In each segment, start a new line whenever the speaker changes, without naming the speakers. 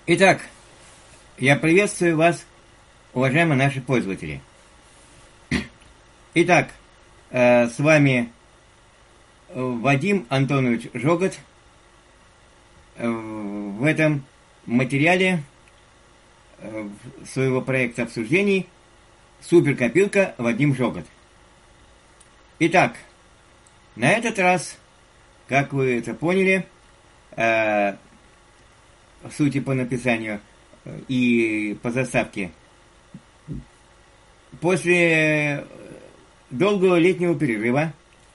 Итак, я приветствую вас, уважаемые наши пользователи. Итак, с вами Вадим Антонович Жогот. В этом материале своего проекта обсуждений «Суперкопилка Вадим Жогот». Итак, на этот раз, как вы это поняли, сути по написанию и по заставке, после долгого летнего перерыва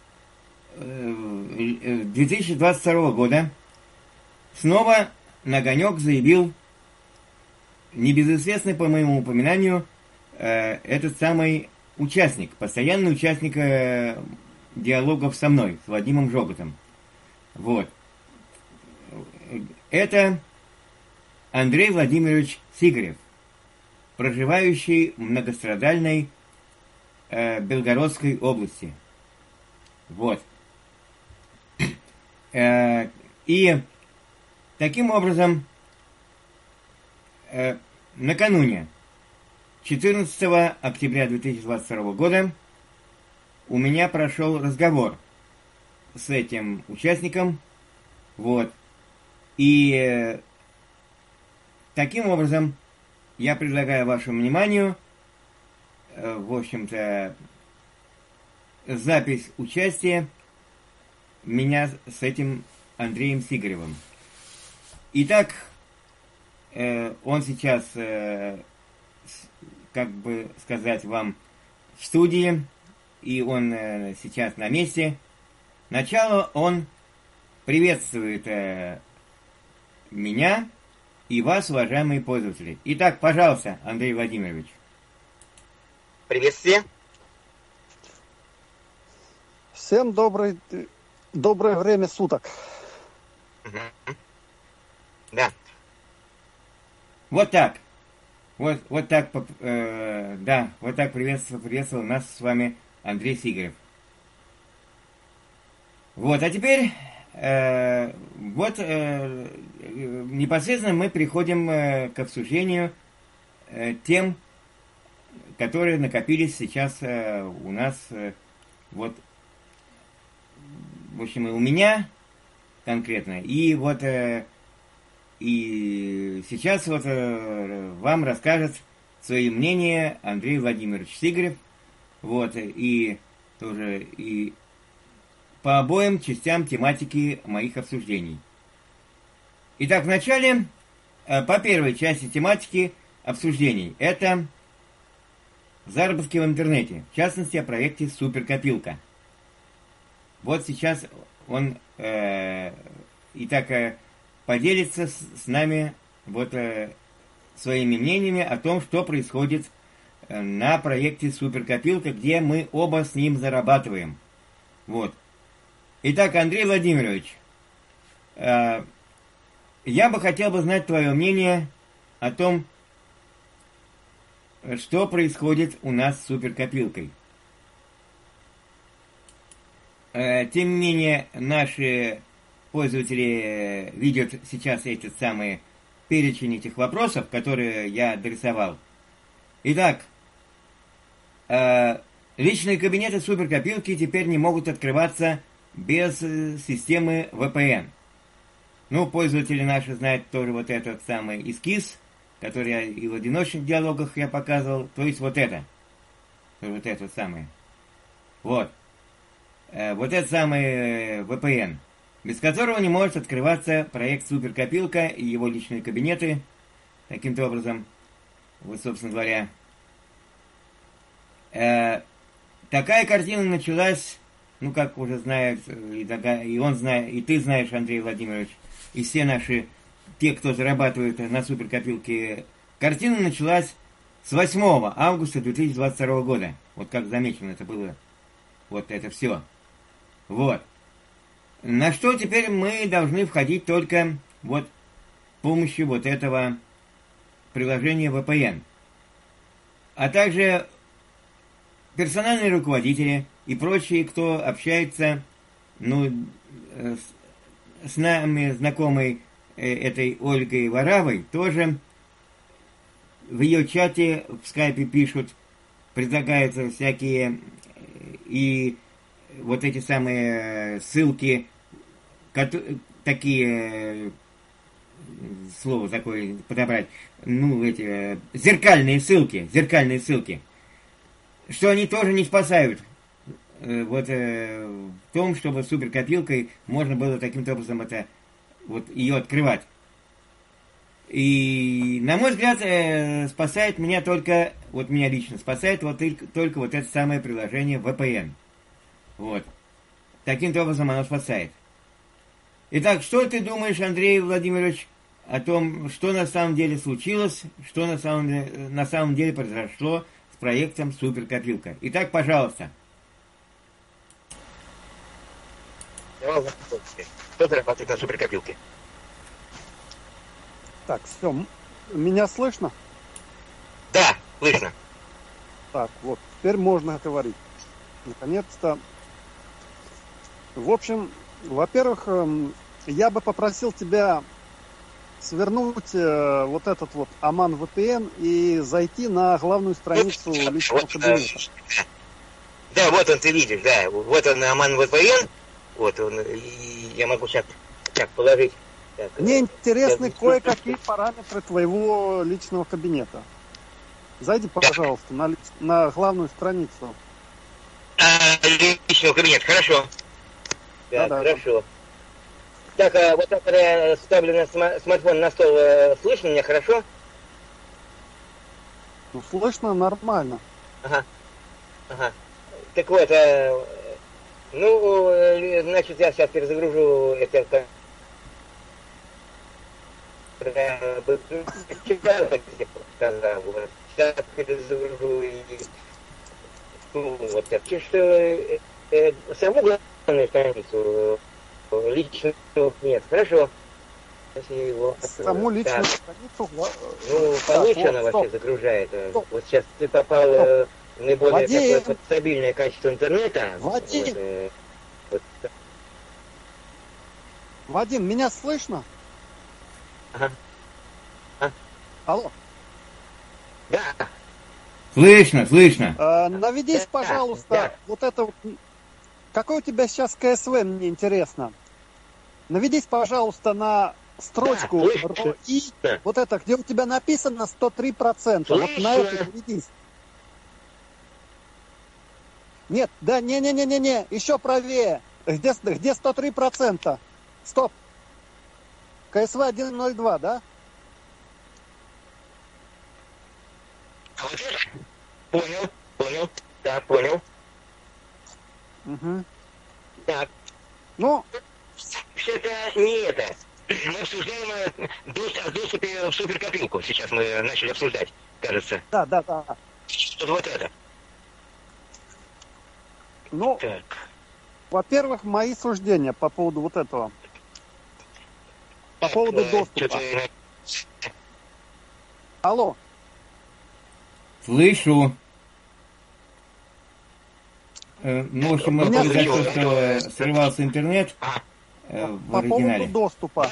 2022 года снова на огонек заявил небезызвестный, по моему упоминанию, этот самый участник, постоянный участник диалогов со мной, с Вадимом Жоготом. Вот. Это Андрей Владимирович Сигарев, проживающий в многострадальной Белгородской области. Вот. И таким образом, накануне 14 октября 2022 года у меня прошел разговор с этим участником. Вот. И таким образом я предлагаю вашему вниманию, в общем-то, запись участия меня с этим Андреем Сигаревым. Итак, он сейчас, как бы сказать вам, в студии, и он сейчас на месте. Сначала он приветствует меня и вас, уважаемые пользователи. Итак, пожалуйста, Андрей Владимирович.
Приветствие.
Всем доброе время суток.
Да.
Вот так. Вот так, да, вот так приветствовал нас с вами Андрей Сигарев. Вот, а теперь непосредственно мы переходим к обсуждению тем, которые накопились сейчас у нас, вот, в общем, и у меня конкретно, и вот, и сейчас вот вам расскажет свои мнения Андрей Владимирович Сигарев, вот, и тоже, и по обоим частям тематики моих обсуждений. Итак, вначале, по первой части тематики обсуждений, это заработки в интернете, в частности, о проекте «Суперкопилка». Вот сейчас он поделится с нами вот своими мнениями о том, что происходит на проекте «Суперкопилка», где мы оба с ним зарабатываем. Вот. Итак, Андрей Владимирович, я бы хотел знать твое мнение о том, что происходит у нас с суперкопилкой. Тем не менее, наши пользователи видят сейчас этот самый перечень этих вопросов, которые я дорисовал. Итак, личные кабинеты суперкопилки теперь не могут открываться без системы VPN. Ну, пользователи наши знают тоже вот этот самый эскиз, который я и в одиночных диалогах я показывал, то есть вот это. Вот это самое. Вот. Вот это самый VPN, без которого не может открываться проект Суперкопилка и его личные кабинеты. Таким-то образом, вот, собственно говоря, такая картина началась, ну, как уже знают, и он знает, и ты знаешь, Андрей Владимирович, и все наши, те, кто зарабатывает на суперкопилке, картина началась с 8 августа 2022 года. Вот как замечено это было, вот это все. Вот. На что теперь мы должны входить только вот с помощью вот этого приложения VPN. А также персональные руководители и прочие, кто общается, ну, с нами знакомый этой Ольгой Варавой тоже в ее чате в скайпе пишут, предлагаются всякие и вот эти самые ссылки, такие, слово такое подобрать, ну, эти зеркальные ссылки, что они тоже не спасают вот в том, чтобы суперкопилкой можно было таким-то образом это, вот, ее открывать. И, на мой взгляд, спасает меня только, вот меня лично спасает вот только вот это самое приложение VPN. Вот. Таким-то образом оно спасает. Итак, что ты думаешь, Андрей Владимирович, о том, что на самом деле случилось, что на самом деле произошло с проектом Суперкопилка? Итак, пожалуйста.
Кто зарабатывает на суперкопилке?
Так, все, меня слышно?
Да, слышно.
Так, вот, теперь можно говорить. Наконец-то. В общем, во-первых, я бы попросил тебя свернуть вот этот вот Аман VPN и зайти на главную страницу личного кабинета.
Да, вот он, ты видишь, да. Вот он, Аман VPN. Вот он, и я могу сейчас так положить. Так,
мне интересны кое-какие параметры твоего личного кабинета. Зайди, пожалуйста, на главную страницу.
Личного кабинета, хорошо.
Да,
хорошо. Так, вот так, когда я ставлю на смартфон на стол, слышно меня хорошо?
Ну, слышно нормально.
Ага. Так вот, ну, значит, я сейчас перезагружу это. Сейчас перезагружу и вот так. Что саму главную страницу личного нет, хорошо.
Саму личную страницу.
Ну, получше она вообще загружает. Вот сейчас ты попал в наиболее такое стабильное качество интернета.
Вадим! Вадим, меня слышно?
Ага.
Алло.
Да.
Слышно.
Наведись, пожалуйста, вот это вот. Какой у тебя сейчас КСВ, мне интересно. Наведись, пожалуйста, на строчку РОИ, вот это, где у тебя написано 103%. Вот на это наведись. Нет, да, не, еще правее. Где 103%? Стоп. КСВ 102, да?
Понял. Да, понял.
Угу.
Так.
Ну,
это не это. Мы обсуждаем доступе в суперкопилку. Сейчас мы начали обсуждать, кажется.
Да.
Вот это.
Ну,
так.
Во-первых, мои суждения по поводу вот этого. По поводу доступа. Алло.
Слышу. Ну, в общем, произошло, что срывался интернет в оригинале.
По поводу доступа.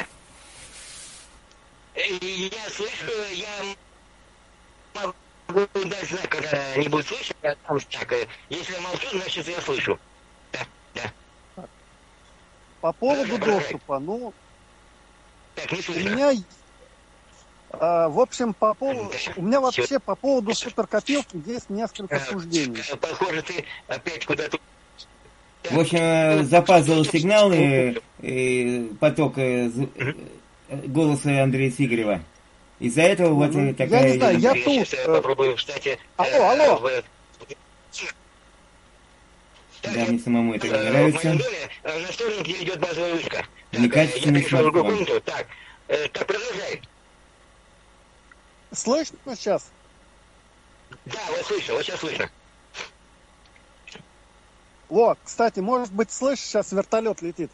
Я слышу, я могу дать знак, когда не будет слышать. Так, если я молчу, значит я слышу. Да.
По поводу доступа, ну,
так, не
у
слышно.
меня, в общем, у меня вообще по поводу суперкопилки есть несколько суждений.
Похоже, ты опять куда-то...
В общем, запаздывал сигнал и поток голоса Андрея Сигарева. Из-за этого вот такая...
Я не знаю, я тут...
Сейчас попробую, кстати...
Алло.
Да, мне самому это не нравится.
В моем доме на столике идет базовая вышка.
Некачественный смартфон.
Так, продолжай.
Слышно сейчас?
Да, вот слышу, вот сейчас слышно.
Вот, кстати, может быть, слышишь, сейчас вертолет летит.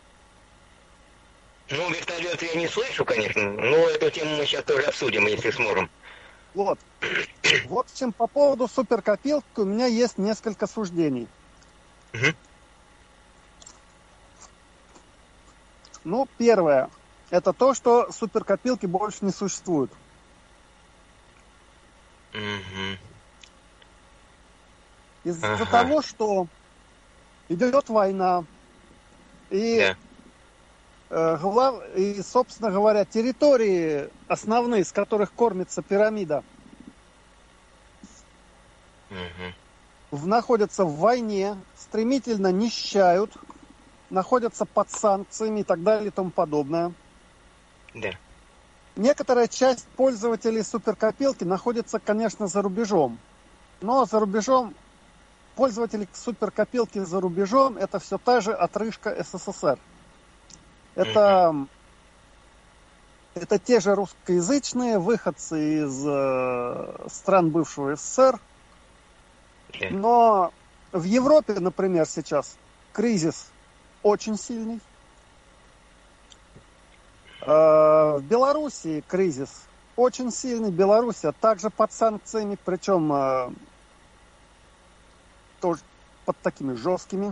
Ну, вертолет я не слышу, конечно, но эту тему мы сейчас тоже обсудим, если сможем.
Вот. В общем, по поводу суперкопилки у меня есть несколько суждений.
Угу.
Ну, первое. это то, что суперкопилки больше не существуют. Из-за того, что идет война, и, и, собственно говоря, территории основные, с которых кормится пирамида, находятся в войне, стремительно нищают, находятся под санкциями и так далее и тому подобное.
Да.
Некоторая часть пользователей суперкопилки находится, конечно, за рубежом. Но за рубежом, пользователи суперкопилки за рубежом, это все та же отрыжка СССР. Это те же русскоязычные выходцы из стран бывшего СССР. Но в Европе, например, сейчас кризис очень сильный. В Белоруссии кризис очень сильный. Белоруссия также под санкциями, причем тоже под такими жесткими.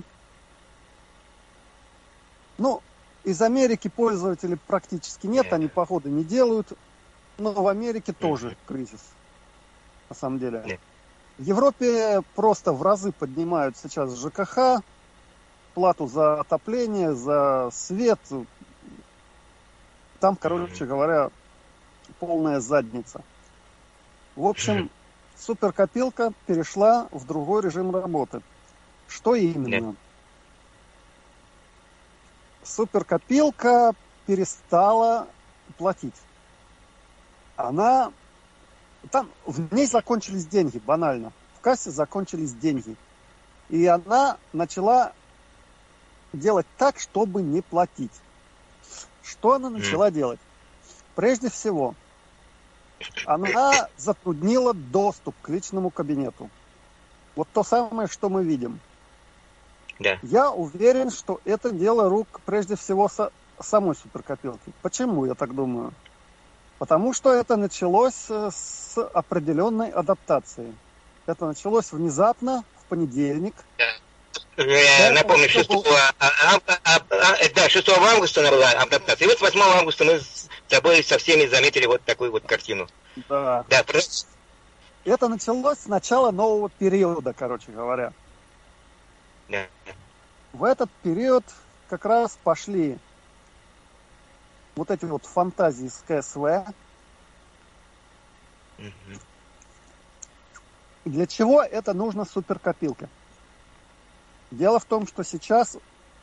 Ну, из Америки пользователей практически нет, они походы не делают. Но в Америке тоже кризис, на самом деле. В Европе просто в разы поднимают сейчас ЖКХ, плату за отопление, за свет. Там, короче говоря, полная задница. В общем, суперкопилка перешла в другой режим работы. Что именно? Суперкопилка перестала платить. Там в ней закончились деньги, банально. В кассе закончились деньги. И она начала делать так, чтобы не платить. Что она начала делать? Прежде всего, она затруднила доступ к личному кабинету. Вот то самое, что мы видим.
Да.
Я уверен, что это дело рук, прежде всего, самой суперкопилки. Почему я так думаю? Потому что это началось с определенной адаптации. Это началось внезапно, в понедельник.
Я напомню, 6 августа она была адаптация. И вот 8 августа мы с тобой со всеми заметили вот такую вот картину.
Да.
Да.
Это началось с начала нового периода, короче говоря.
Да.
В этот период как раз пошли вот эти вот фантазии с КСВ. Для чего это нужно суперкопилка? Дело в том, что сейчас,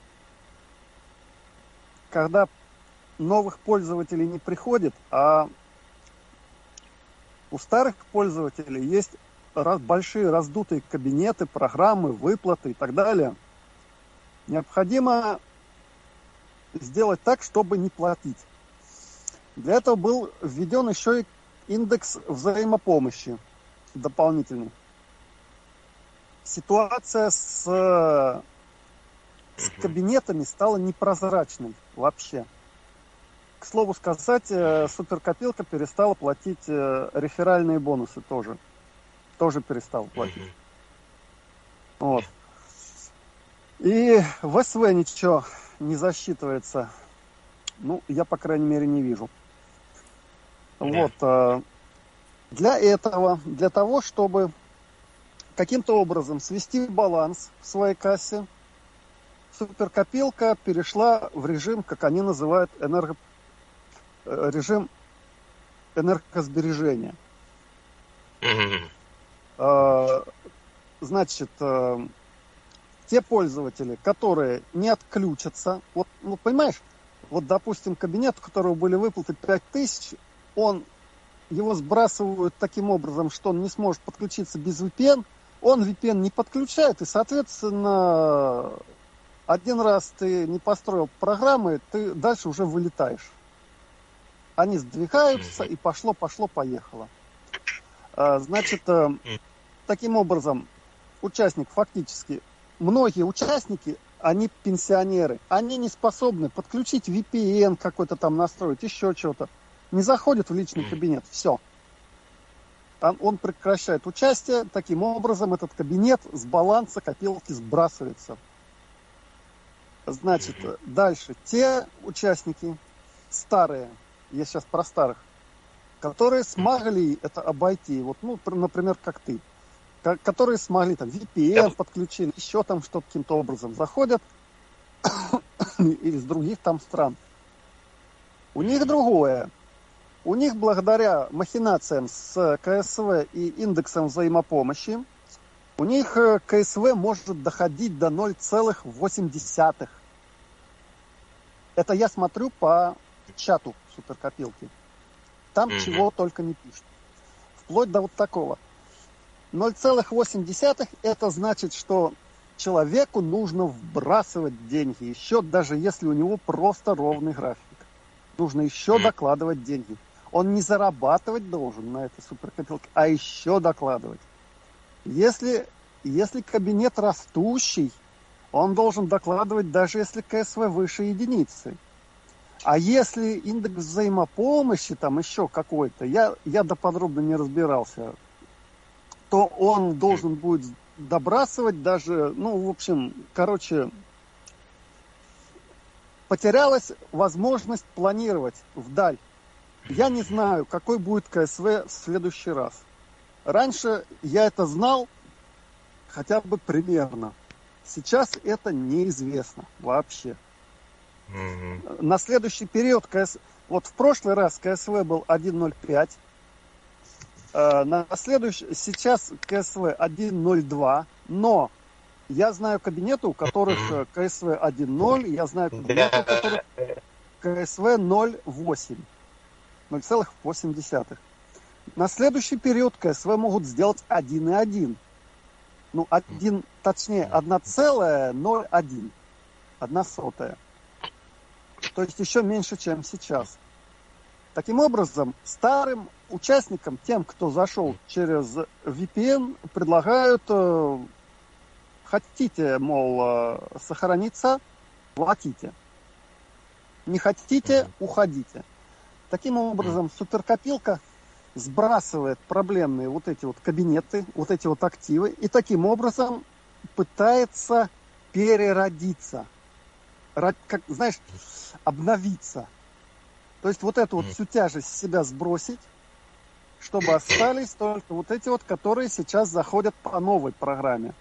когда новых пользователей не приходит, а у старых пользователей есть большие раздутые кабинеты, программы, выплаты и так далее, необходимо сделать так, чтобы не платить. Для этого был введен еще и индекс взаимопомощи дополнительный. Ситуация с кабинетами стала непрозрачной вообще. К слову сказать, суперкопилка перестала платить реферальные бонусы тоже. Тоже перестала платить. Вот. И в СВ ничего не засчитывается. Ну, я, по крайней мере, не вижу. Вот. Для этого, для того, чтобы каким-то образом свести баланс в своей кассе, суперкопилка перешла в режим, как они называют, режим энергосбережения. Значит, те пользователи, которые не отключатся, вот, ну, понимаешь, вот, допустим, кабинет, у которого были выплаты 5000, его сбрасывают таким образом, что он не сможет подключиться без VPN, он VPN не подключает, и, соответственно, один раз ты не построил программы, ты дальше уже вылетаешь. Они сдвигаются, и пошло-поехало. Значит, таким образом, участник фактически, многие участники, они пенсионеры, они не способны подключить VPN какой-то там настроить, еще что-то. Не заходит в личный кабинет, все. Он прекращает участие, таким образом этот кабинет с баланса копилки сбрасывается. Значит, дальше те участники, старые, я сейчас про старых, которые смогли это обойти, вот, ну, например, как ты, которые смогли, там, VPN подключили, еще там что-то каким-то образом заходят из других там стран. У них другое. У них благодаря махинациям с КСВ и индексом взаимопомощи, у них КСВ может доходить до 0,8. Это я смотрю по чату суперкопилки. Там чего только не пишут. Вплоть до вот такого. 0,8 это значит, что человеку нужно вбрасывать деньги. Еще даже если у него просто ровный график. Нужно еще докладывать деньги. Он не зарабатывать должен на этой суперкопилке, а еще докладывать. Если кабинет растущий, он должен докладывать, даже если КСВ выше единицы. А если индекс взаимопомощи, там еще какой-то, я доподробно не разбирался, то он должен будет добрасывать даже, ну, в общем, короче, потерялась возможность планировать вдаль. Я не знаю, какой будет КСВ в следующий раз. Раньше я это знал хотя бы примерно. Сейчас это неизвестно вообще. На следующий период вот в прошлый раз КСВ был 1.05. Сейчас КСВ 1.02. Но я знаю кабинеты, у которых КСВ 1.0. Я знаю кабинеты, у которых КСВ 0.8. 0,8. На следующий период КСВ могут сделать 1,1. Ну, точнее, 1,01. 1/100. То есть еще меньше, чем сейчас. Таким образом, старым участникам, тем, кто зашел через VPN, предлагают, хотите, мол, сохраниться, платите. Не хотите, уходите. Таким образом, суперкопилка сбрасывает проблемные вот эти вот кабинеты, вот эти вот активы, и таким образом пытается переродиться. Как, знаешь, обновиться. То есть вот эту вот всю тяжесть с себя сбросить, чтобы остались только вот эти вот, которые сейчас заходят по новой программе.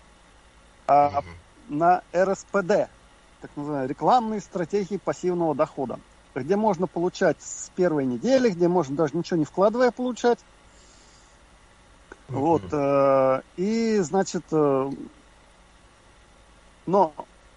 На РСПД, так называемые рекламные стратегии пассивного дохода, где можно получать с первой недели, где можно даже ничего не вкладывая получать. Вот. И, значит, но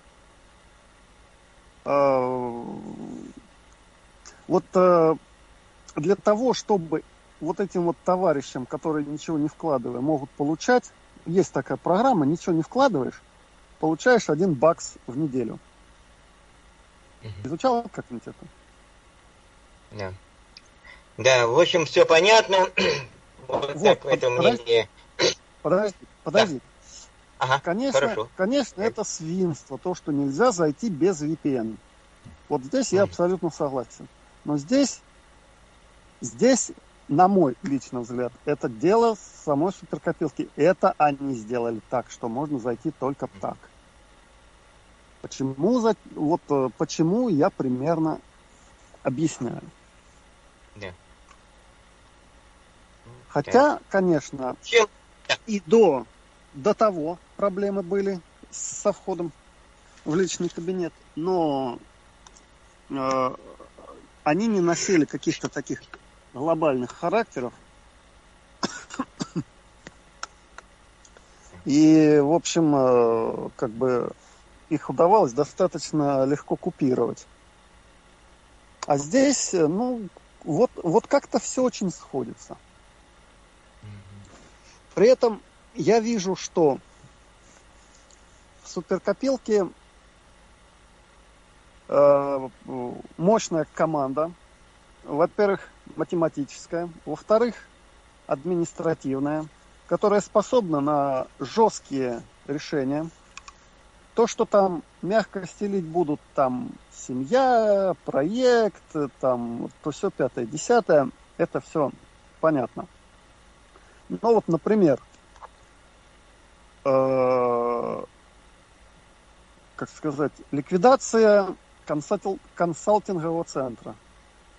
вот для того, чтобы вот этим вот товарищам, которые ничего не вкладывая, могут получать, есть такая программа, ничего не вкладываешь, получаешь $1 в неделю. Изучал как-нибудь это?
Да. Да, в общем, все понятно. Вот так в этом мнении.
Подожди. Да.
Ага,
конечно, это свинство, то, что нельзя зайти без VPN. Вот здесь я абсолютно согласен. Но здесь, на мой личный взгляд, это дело самой суперкопилки. Это они сделали так, что можно зайти только так. Почему я примерно объясняю.
Да.
Хотя, конечно, и до того проблемы были со входом в личный кабинет, но они не носили каких-то таких глобальных характеров. И, в общем, как бы их удавалось достаточно легко купировать. А здесь, ну, вот как-то все очень сходится. При этом я вижу, что в суперкопилке мощная команда. Во-первых, математическая. Во-вторых, административная, которая способна на жесткие решения. То, что там мягко стелить будут, там семья, проект, там то все 5-е, 10-е, это все понятно. Ну вот, например, как сказать, ликвидация консалтингового центра.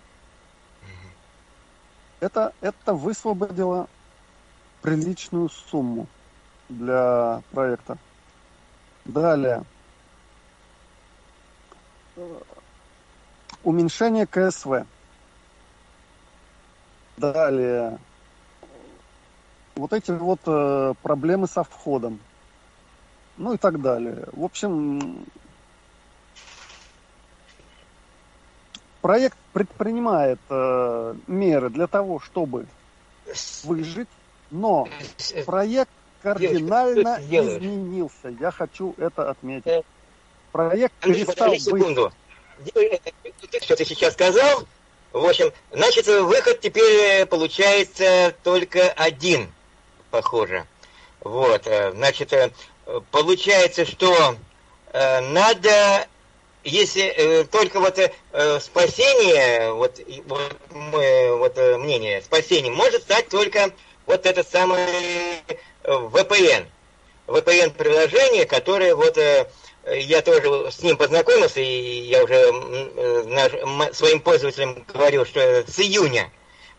Это высвободило приличную сумму для проекта. Далее. Уменьшение КСВ. Далее. Вот эти вот проблемы со входом. Ну и так далее. В общем, проект предпринимает меры для того, чтобы выжить, но проект кардинально изменился. Я хочу это отметить. Проект перестал быть...
секунду. Что ты сейчас сказал? В общем, значит, выход теперь получается только один, похоже. Вот, значит, получается, что надо, если только вот спасение, вот мое вот мнение, спасение может стать только вот это самое VPN. VPN-приложение, которое вот... Я тоже с ним познакомился, и я уже своим пользователям говорил, что в июне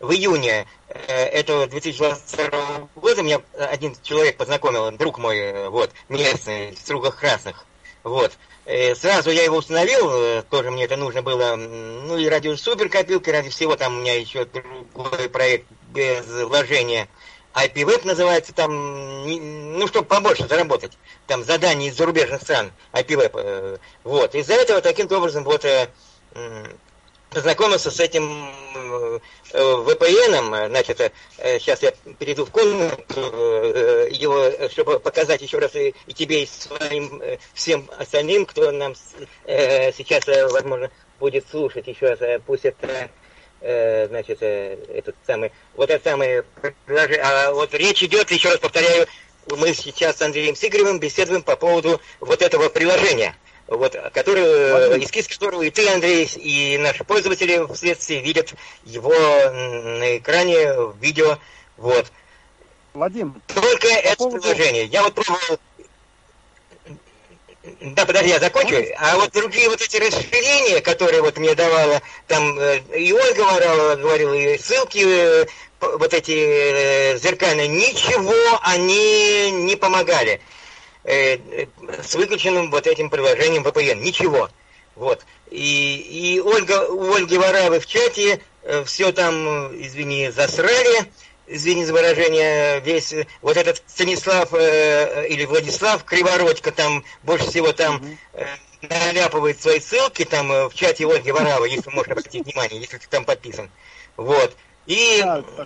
этого 2022 года меня один человек познакомил, друг мой, вот, местный, в Стругах Красных, вот. Сразу я его установил, тоже мне это нужно было, ну и ради суперкопилки, ради всего, там у меня еще другой проект без вложения. IPWeb называется там, ну, чтобы побольше заработать. Там задания из зарубежных стран, IPWeb. Вот. Из-за этого таким-то образом вот познакомился с этим VPN-ом. Значит, сейчас я перейду в комнату, его, чтобы показать еще раз и тебе, и своим, всем остальным, кто нам сейчас, возможно, будет слушать еще раз. Пусть это... значит, этот самый, вот это самое, а вот речь идет, еще раз повторяю, мы сейчас с Андреем Сигаревым беседуем по поводу вот этого приложения, вот, которое, эскиз которого и ты, Андрей, и наши пользователи вследствие видят его на экране, в видео, вот.
Вадим,
только это приложение. Я вот пробовал. Да, подожди, я закончу. А вот другие вот эти расширения, которые вот мне давала, там и Ольга говорила, и ссылки, вот эти зеркальные, ничего они не помогали с выключенным вот этим приложением VPN. Ничего. Вот. И у Ольги Варавы в чате все там, извини, засрали. Извини за выражение, весь вот этот Станислав или Владислав Кривородько там больше всего там наляпывает свои ссылки там в чате Ольги Варавы, если можно обратить внимание, если ты там подписан. Вот. И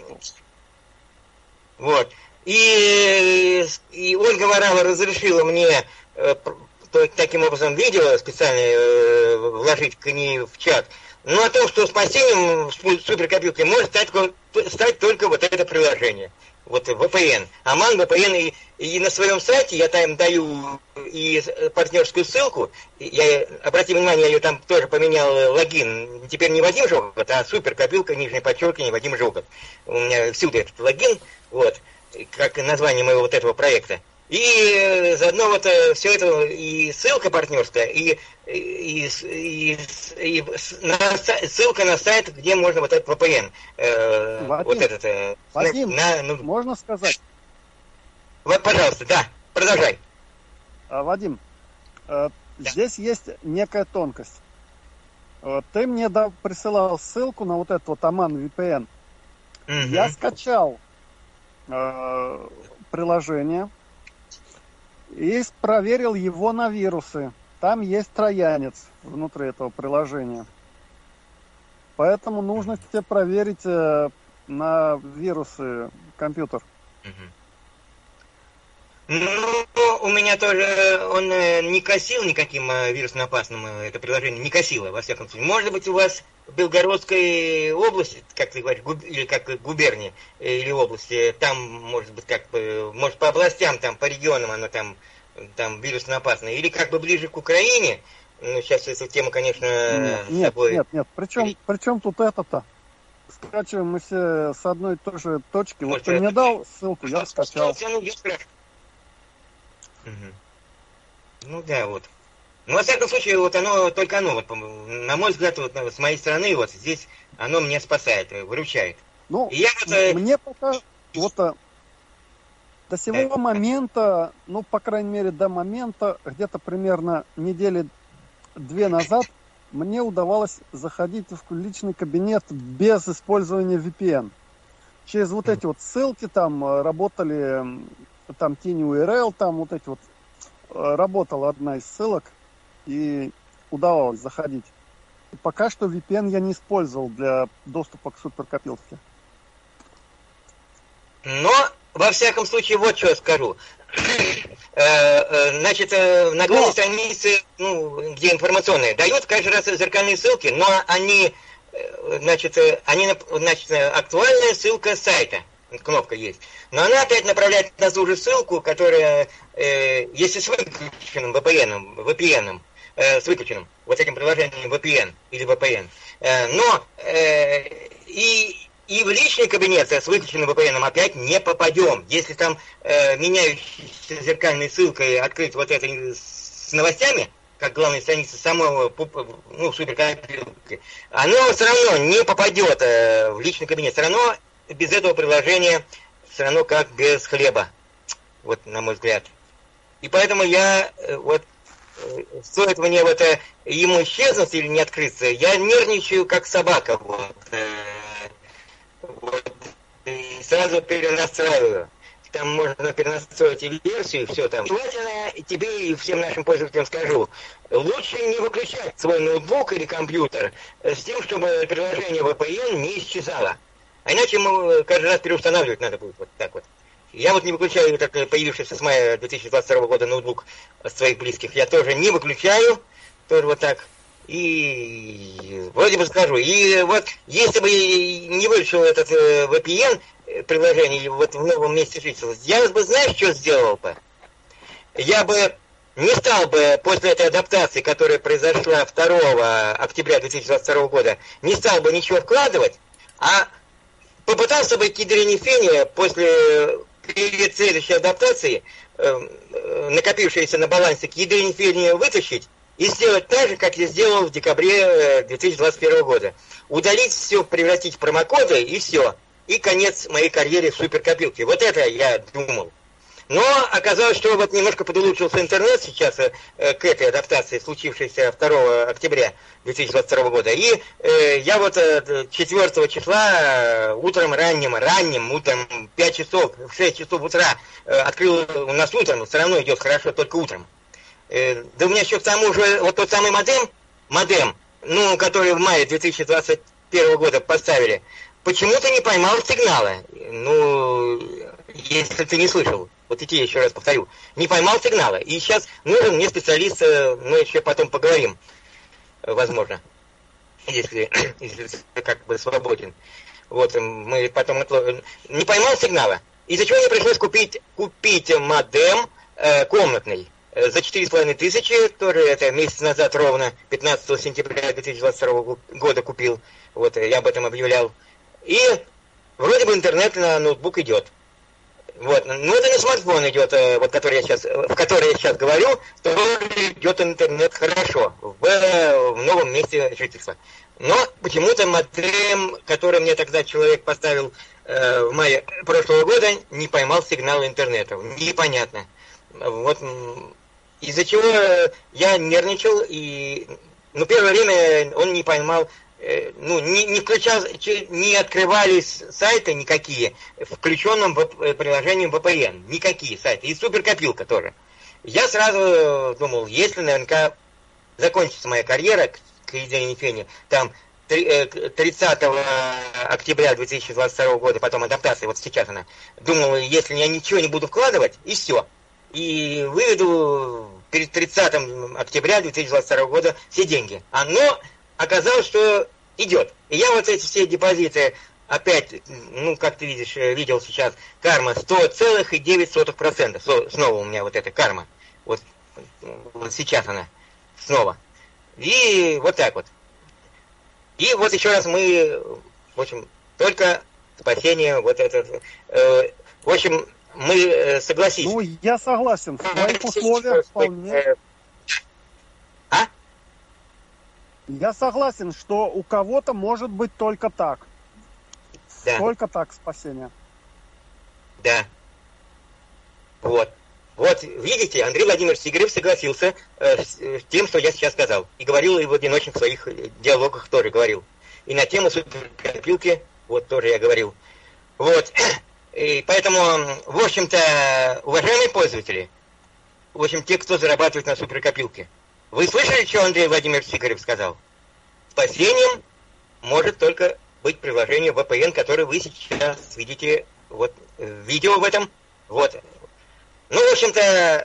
вот. И Ольга Варава разрешила мне таким образом видео специально вложить к ней в чат. Ну, о том, что спасением суперкомпьютера может стать только вот это приложение. Вот VPN. Аман VPN. И на своем сайте я там даю и партнерскую ссылку. Обрати внимание, я ее там тоже поменял логин. Теперь не Вадим Жуков, а суперкопилка, нижнее подчеркивание, Вадим Жуков. У меня всюду этот логин. Вот. Как название моего вот этого проекта. И заодно вот все это, и ссылка партнерская, и ссылка на сайт, где можно вот этот VPN.
Вадим,
вот этот,
Вадим, можно сказать?
Вот, пожалуйста, да, продолжай.
Вадим, здесь есть некая тонкость. Ты мне присылал ссылку на вот этот вот Аман VPN. Я скачал приложение и проверил его на вирусы. Там есть троянец внутри этого приложения. Поэтому нужно тебе проверить на вирусы компьютер.
Ну, у меня тоже он не косил никаким вирусным опасным это приложение, не косило, во всяком случае. Может быть, у вас в Белгородской области, как ты говоришь, или как губернии, или области, там, может быть, как бы, может, по областям, там, по регионам оно там вирусно опасное, или как бы ближе к Украине. Ну, сейчас эту тему, конечно,
нет,
с собой...
Нет. Причем тут это-то? Скачиваем мы все с одной и той же точки.
Может,
вот ты мне дал ссылку, я скачал.
Ну да, вот. Ну, во всяком случае, вот вот, на мой взгляд, вот с моей стороны, вот здесь оно меня спасает, выручает.
Ну, мне пока вот до сего момента, ну, по крайней мере, до момента, где-то примерно недели 2 назад, мне удавалось заходить в личный кабинет без использования VPN. Через вот эти вот ссылки там работали, там TinyURL, там вот эти вот, работала одна из ссылок, и удавалось заходить. И пока что VPN я не использовал для доступа к суперкопилке.
Но, во всяком случае, вот что я скажу. Значит, на главной странице, ну, где информационные, дают каждый раз зеркальные ссылки, но они, значит, актуальная ссылка сайта, кнопка есть. Но она опять направляет на ту же ссылку, которая, если с выключенным VPN, с выключенным, вот этим приложением VPN или VPN. Но и в личный кабинет с выключенным VPN опять не попадем. Если там меняющейся зеркальной ссылкой открыть вот это с новостями, как главной страницы самого, ну, суперкомпьютера, оно все равно не попадет в личный кабинет. Все равно без этого приложения, все равно как без хлеба. Вот, на мой взгляд. И поэтому я вот стоит мне вот ему исчезнуть или не открыться, я нервничаю как собака. Вот, и сразу перенастраиваю. Там можно перенастроить и версию, все там. Желательно тебе и всем нашим пользователям скажу, лучше не выключать свой ноутбук или компьютер с тем, чтобы приложение VPN не исчезало. А иначе ему каждый раз переустанавливать надо будет вот так вот. Я вот не выключаю так появившийся с мая 2022 года ноутбук своих близких. Я тоже не выключаю, тоже вот так. И вроде бы скажу, и вот если бы не выключил этот VPN приложение вот в новом месте жительства, я бы, знаешь, что сделал бы? Я бы не стал бы после этой адаптации, которая произошла 2 октября 2022 года, не стал бы ничего вкладывать, а попытался бы кедренифение перед следующей адаптацией, накопившиеся на балансе кедренифение вытащить, и сделать так же, как я сделал в декабре 2021 года. Удалить все, превратить в промокоды, и все. И конец моей карьере в суперкопилке. Вот это я думал. Но оказалось, что вот немножко подулучшился интернет сейчас к этой адаптации, случившейся 2 октября 2022 года. И я вот 4 числа утром, ранним утром, 5 часов, в 6 часов утра открыл, у нас утром, все равно идет хорошо, только утром. Да у меня еще к тому же вот тот самый модем, ну, который в мае 2021 года поставили, почему-то не поймал сигнала. Ну, если ты не слышал, вот я еще раз повторю, не поймал сигнала. И сейчас нужен мне специалист, мы еще потом поговорим, возможно, если как бы свободен. Вот, мы потом не поймал сигнала. Из-за чего мне пришлось купить модем комнатный. За 4500, тоже это месяц назад ровно, 15 сентября 2022 года купил. Вот, я об этом объявлял. И вроде бы интернет на ноутбук идет. Вот, но это не смартфон идет, вот, в который я сейчас говорю, то идет интернет хорошо в новом месте жительства. Но почему-то модем, который мне тогда человек поставил в мае прошлого года, не поймал сигнал интернета. Непонятно. Вот, из-за чего я нервничал, и первое время он не поймал, не включал, не открывались сайты никакие, включенным приложением VPN, никакие сайты, и суперкопилка тоже. Я сразу думал, если наверняка закончится моя карьера к единению, там 30 октября 2022 года, потом адаптация, вот сейчас она, думал, если я ничего не буду вкладывать, и все. И выведу перед 30 октября 2022 года все деньги. Но оказалось, что идет. И я вот эти все депозиты опять, как ты видел сейчас, карма 100,9%. Снова у меня вот эта карма. Вот сейчас она снова. И вот так вот. И вот еще раз мы, в общем, только спасение вот это. В общем, мы согласились.
Ну, я согласен. В твоих условиях вполне. Я согласен, что у кого-то может быть только так.
Да.
Только так спасение.
Да. Вот. Вот, видите, Андрей Владимирович Сигарев согласился с тем, что я сейчас сказал. И говорил и в одиночных своих диалогах тоже говорил. И на тему суперкопилки, вот тоже я говорил. Вот. И поэтому, в общем-то, уважаемые пользователи, в общем, те, кто зарабатывает на суперкопилке, вы слышали, что Андрей Владимирович Сигарев сказал? Спасением может только быть приложение VPN, которое вы сейчас видите вот в видео в этом. Вот. Ну, в общем-то,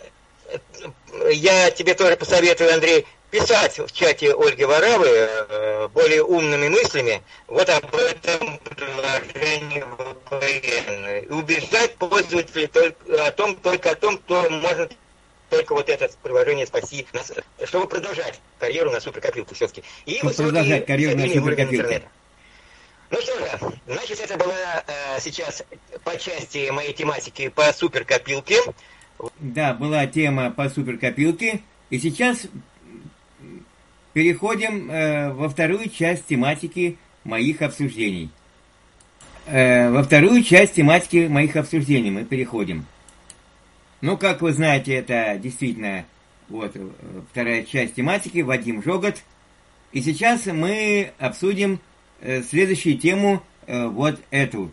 я тебе тоже посоветую, Андрей, писать в чате Ольги Варавы более умными мыслями вот об этом приложении VPN. И убеждать пользователей только о том, кто может только вот это приложение спасти, чтобы продолжать карьеру на суперкопилку все-таки. И
продолжать карьеру на суперкопилку.
Ну что же, значит, это была сейчас по части моей тематики по суперкопилке.
Да, была тема по суперкопилке. И сейчас переходим во вторую часть тематики моих обсуждений. Во вторую часть тематики моих обсуждений мы переходим. Ну, как вы знаете, это действительно вот вторая часть тематики, Вадим Жогот. И сейчас мы обсудим следующую тему, вот эту,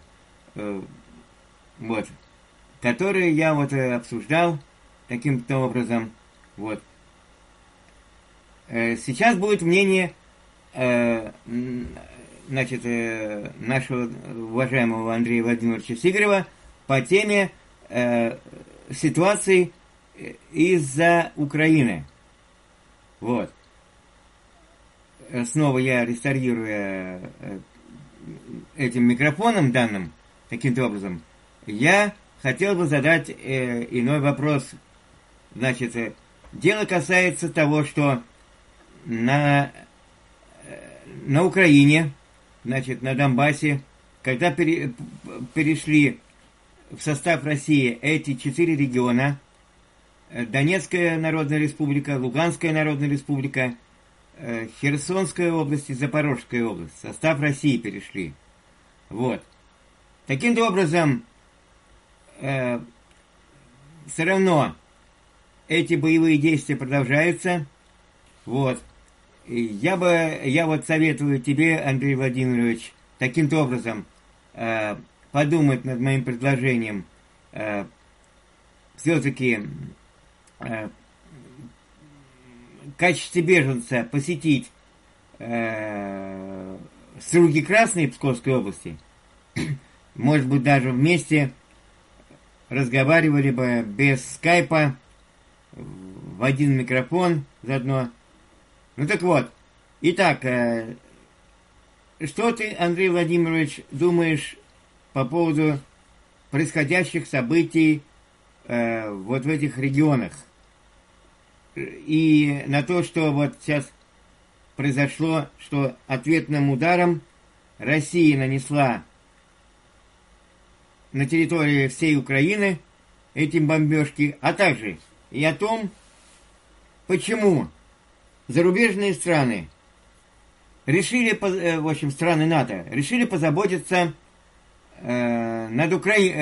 вот, которую я вот обсуждал таким-то образом, вот. Сейчас будет мнение, значит, нашего уважаемого Андрея Владимировича Сигарева по теме ситуации из-за Украины. Вот. Снова я рестарирую этим микрофоном данным, таким-то образом, я хотел бы задать иной вопрос. Значит, дело касается того, что на Украине, значит, на Донбассе, когда перешли в состав России эти 4 региона, Донецкая Народная Республика, Луганская Народная Республика, Херсонская область и Запорожская область, в состав России перешли. Вот. Таким-то образом, все равно эти боевые действия продолжаются. Вот. И я вот советую тебе, Андрей Владимирович, таким-то образом подумать над моим предложением все-таки в качестве беженца посетить Струги Красные Псковской области. Может быть, даже вместе разговаривали бы без скайпа, в один микрофон заодно. Ну так вот. Итак, что ты, Андрей Владимирович, думаешь по поводу происходящих событий вот в этих регионах? И на то, что вот сейчас произошло, что ответным ударом Россия нанесла на территории всей Украины эти бомбежки, а также и о том, почему зарубежные страны решили, в общем, страны НАТО, решили позаботиться над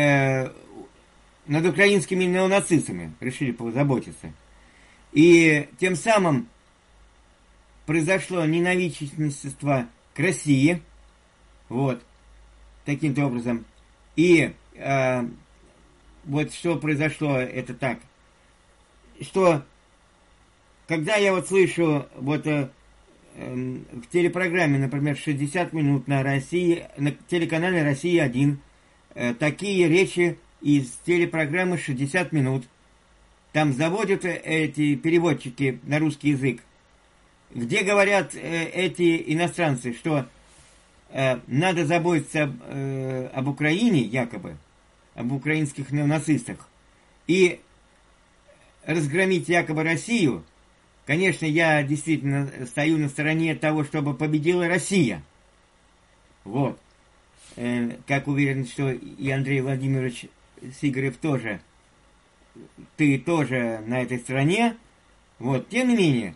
украинскими неонацистами, решили позаботиться. И тем самым произошло ненавистничество к России, вот, таким-то образом. И вот что произошло, это так, что когда я вот слышу вот в телепрограмме, например, 60 минут на России, на телеканале «Россия-1», такие речи из телепрограммы 60 минут, там заводят эти переводчики на русский язык, где говорят эти иностранцы, что надо заботиться об Украине, якобы, об украинских неонацистах, и разгромить якобы Россию. Конечно, я действительно стою на стороне того, чтобы победила Россия. Вот. Как уверен, что и Андрей Владимирович Сигарев тоже, ты тоже на этой стороне. Вот. Тем не менее,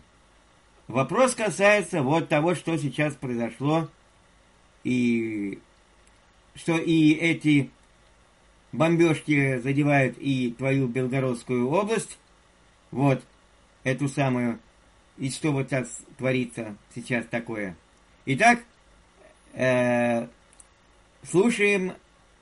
вопрос касается вот того, что сейчас произошло. И что и эти бомбежки задевают и твою Белгородскую область, вот, эту самую, и что вот сейчас творится сейчас такое. Итак, слушаем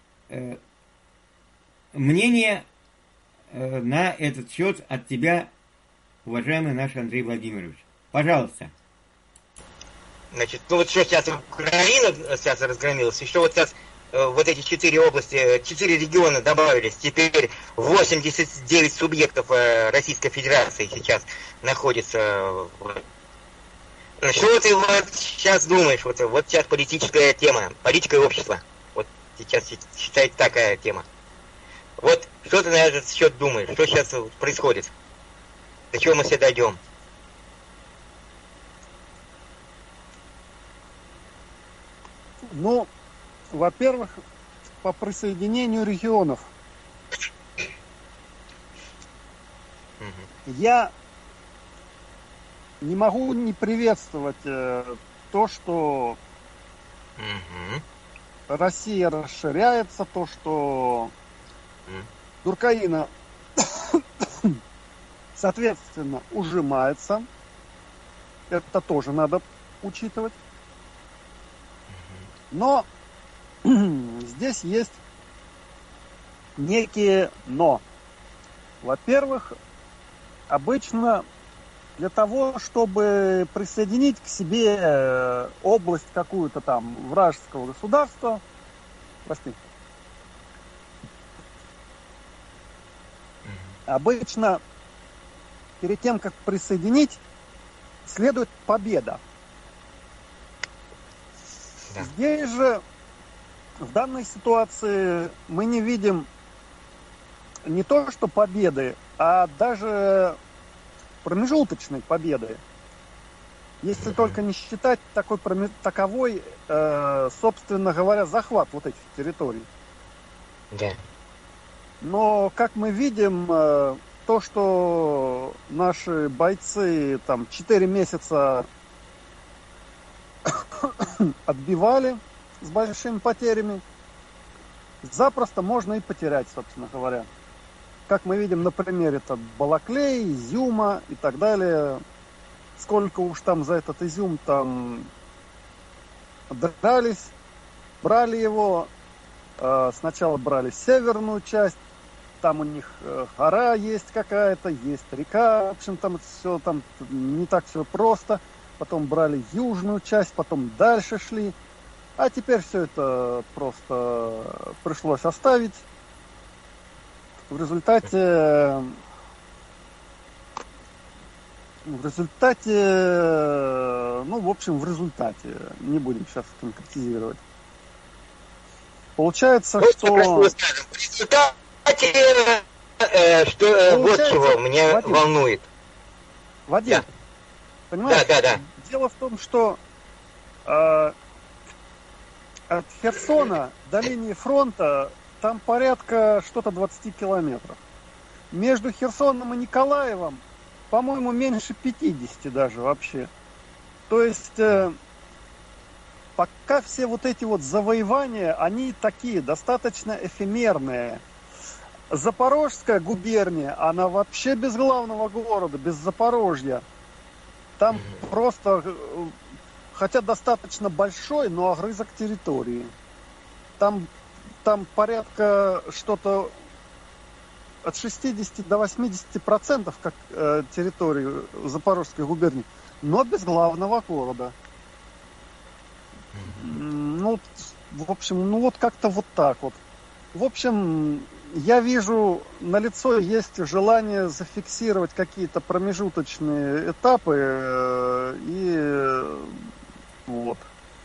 мнение на этот счет от тебя, уважаемый наш Андрей Владимирович. Пожалуйста.
Значит, ну вот что сейчас Украина сейчас разгромилась, еще вот сейчас вот эти 4 области, 4 региона добавились, теперь 89 субъектов Российской Федерации сейчас находится. Что ты вот сейчас думаешь, вот сейчас политическая тема, политика и общество, вот сейчас считается такая тема. Вот что ты на этот счет думаешь, что сейчас происходит, до чего мы все дойдем?
Ну, во-первых, по присоединению регионов. Я не могу не приветствовать то, что Россия расширяется, то, что Украина, соответственно, ужимается. Это тоже надо учитывать. Но здесь есть некие но. Во-первых, обычно для того, чтобы присоединить к себе область какую-то там вражеского государства, обычно перед тем, как присоединить, следует победа. Да. Здесь же, в данной ситуации, мы не видим не то что победы, а даже промежуточной победы. Если только не считать таковой, собственно говоря, захват вот этих территорий.
Да.
Но, как мы видим, то, что наши бойцы там 4 месяца отбивали с большими потерями, запросто можно и потерять, собственно говоря. Как мы видим на примере Балаклеи, Изюма и так далее. Сколько уж там за этот Изюм там дрались, брали его. Сначала брали северную часть, там у них гора есть какая-то, есть река, в общем, там все там не так все просто. Потом брали южную часть, потом дальше шли. А теперь все это просто пришлось оставить. В результате, не будем сейчас конкретизировать. Получается, что...
В результате, вот чего меня
Вадим,
волнует.
Вадим,
да.
Понимаешь?
Да.
Дело в том, что от Херсона до линии фронта там порядка что-то 20 километров. Между Херсоном и Николаевым, по-моему, меньше 50 даже вообще. То есть пока все вот эти вот завоевания, они такие достаточно эфемерные. Запорожская губерния, она вообще без главного города, без Запорожья. Там просто, хотя достаточно большой, но огрызок территории. Там порядка что-то от 60 до 80% как территории Запорожской губернии, но без главного города. Ну, в общем, вот как-то вот так вот. В общем, я вижу, налицо есть желание зафиксировать какие-то промежуточные этапы, и вот.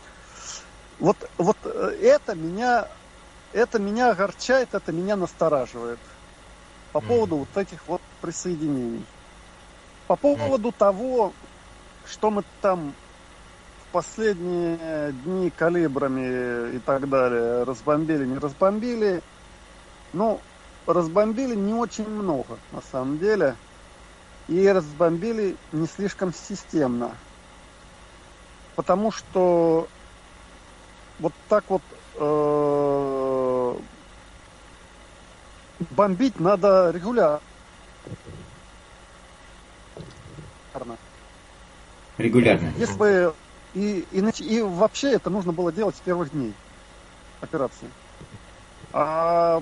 Вот это меня огорчает, это меня настораживает по поводу вот этих вот присоединений. По поводу того, что мы там в последние дни калибрами и так далее разбомбили, не разбомбили. Ну, разбомбили не очень много, на самом деле. И разбомбили не слишком системно. Потому что вот так вот бомбить надо регулярно.
Регулярно.
Если и вообще это нужно было делать с первых дней операции. А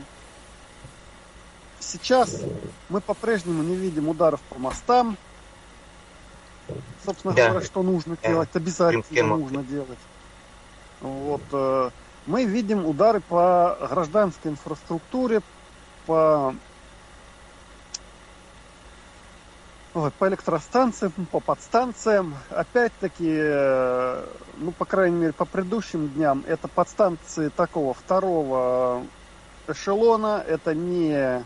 сейчас мы по-прежнему не видим ударов по мостам. Собственно говоря, что нужно делать, обязательно нужно делать. Вот. Мы видим удары по гражданской инфраструктуре, по электростанциям, по подстанциям. Опять-таки, ну, по крайней мере, по предыдущим дням, это подстанции такого второго эшелона. Это не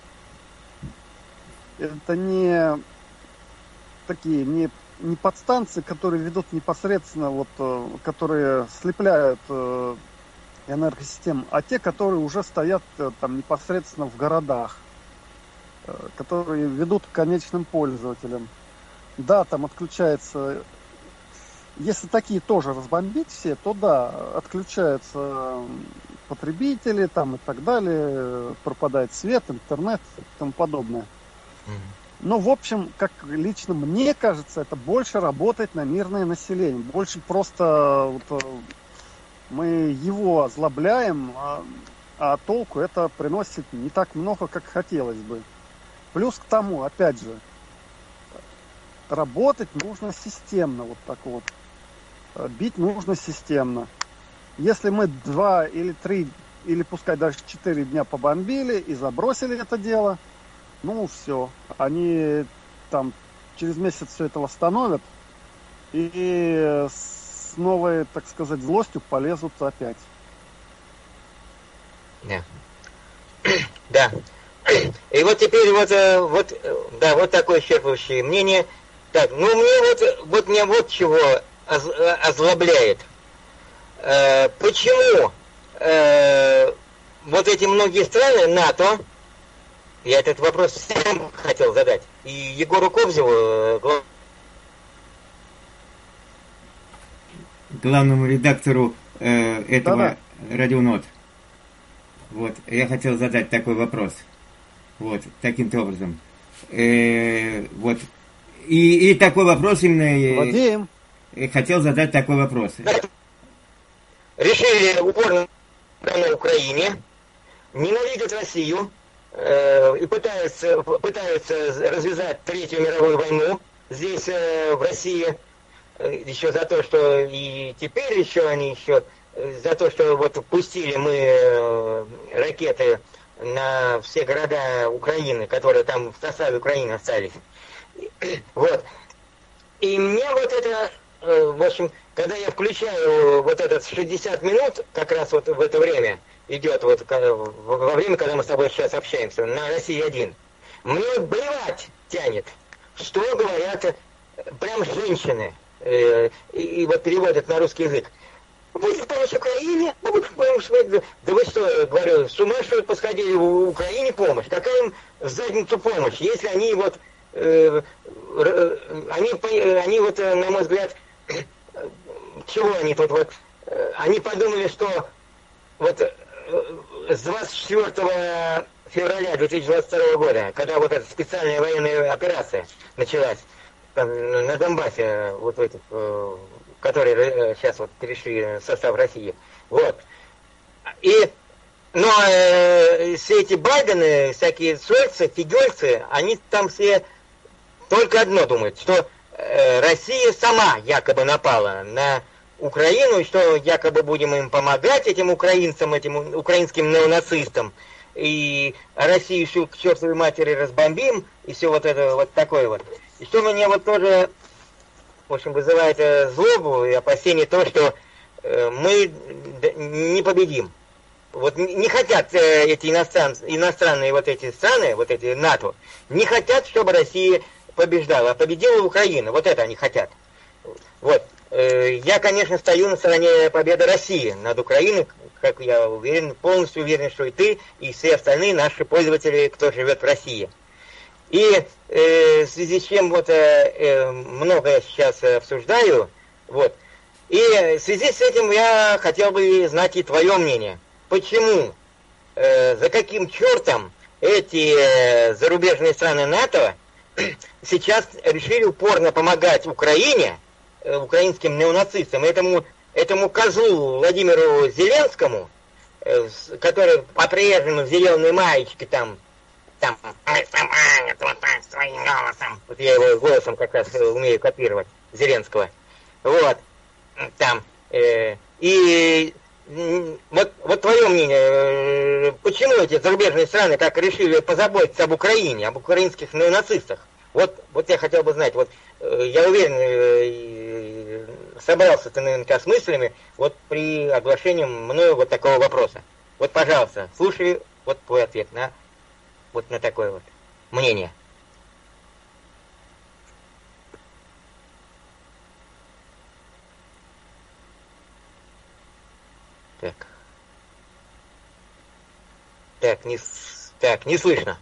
такие, не подстанции, которые ведут непосредственно, вот, которые слепляют энергосистему, а те, которые уже стоят там непосредственно в городах, которые ведут к конечным пользователям. Да, там отключается, если такие тоже разбомбить все, то да, отключаются потребители там и так далее, пропадает свет, интернет и тому подобное. Но, в общем, как лично мне кажется, это больше работает на мирное население. Больше просто вот, мы его озлобляем, а толку это приносит не так много, как хотелось бы. Плюс к тому, опять же, работать нужно системно, вот так вот. Бить нужно системно. Если мы 2 или 3, или пускай даже 4 дня побомбили и забросили это дело, ну все, они там через месяц все это восстановят и с новой, так сказать, злостью полезут опять.
Да. Да. И вот теперь вот такое исчерпывающее мнение. Так, ну меня вот чего озлобляет. Почему вот эти многие страны НАТО, я этот вопрос всем хотел задать, и Егору Кобзеву,
главному редактору этого Радионот. Вот, я хотел задать такой вопрос. Вот, таким-то образом. Вот. И такой вопрос именно... Хотел задать такой вопрос.
Решили упорно на Украине, ненавидят Россию и пытаются развязать Третью мировую войну здесь, в России, еще за то, что и теперь еще они за то, что вот пустили мы ракеты на все города Украины, которые там в составе Украины остались. Вот. И мне вот это, в общем, когда я включаю вот этот 60 минут, как раз вот в это время идет, вот во время, когда мы с тобой сейчас общаемся, на России-1, мне блевать тянет, что говорят прям женщины, и вот переводят на русский язык. Будет помощь Украине, будет помощь. Да вы что, говорю, с ума что ли посходили в Украине помощь? Какая им в задницу помощь, если они вот, они вот, на мой взгляд, чего они тут вот, они подумали, что вот с 24 февраля 2022 года, когда вот эта специальная военная операция началась на Донбассе, вот этих, которые сейчас вот перешли в состав России, вот. Но все эти Байдены, всякие Шольцы, Фигельцы, они там все только одно думают, что Россия сама якобы напала на Украину, и что якобы будем им помогать, этим украинцам, этим украинским неонацистам, и Россию всю к чертовой матери разбомбим, и все вот это вот такое вот. И что меня вот тоже, в общем, вызывает злобу и опасение то, что мы не победим. Вот не хотят эти иностранные вот эти страны, вот эти НАТО, не хотят, чтобы Россия побеждала, а победила Украина. Вот это они хотят. Вот. Я, конечно, стою на стороне победы России над Украиной, как я уверен, полностью уверен, что и ты, и все остальные наши пользователи, кто живет в России. И в связи с чем вот многое сейчас обсуждаю, вот, И в связи с этим я хотел бы знать и твое мнение. Почему, за каким чертом эти зарубежные страны НАТО сейчас решили упорно помогать Украине, украинским неонацистам, этому козлу Владимиру Зеленскому, который по-прежнему в зеленой маечке там, ай, сама, вот так, своим голосом. Вот я его голосом как раз умею копировать, Зеленского. Вот, там. И вот твое мнение, почему эти зарубежные страны так решили позаботиться об Украине, об украинских неонацистах? Вот я хотел бы знать, вот я уверен, собрался ты наверняка с мыслями вот при оглашении мною вот такого вопроса. Вот, пожалуйста, слушай вот твой ответ на такое вот мнение. Так, не слышно.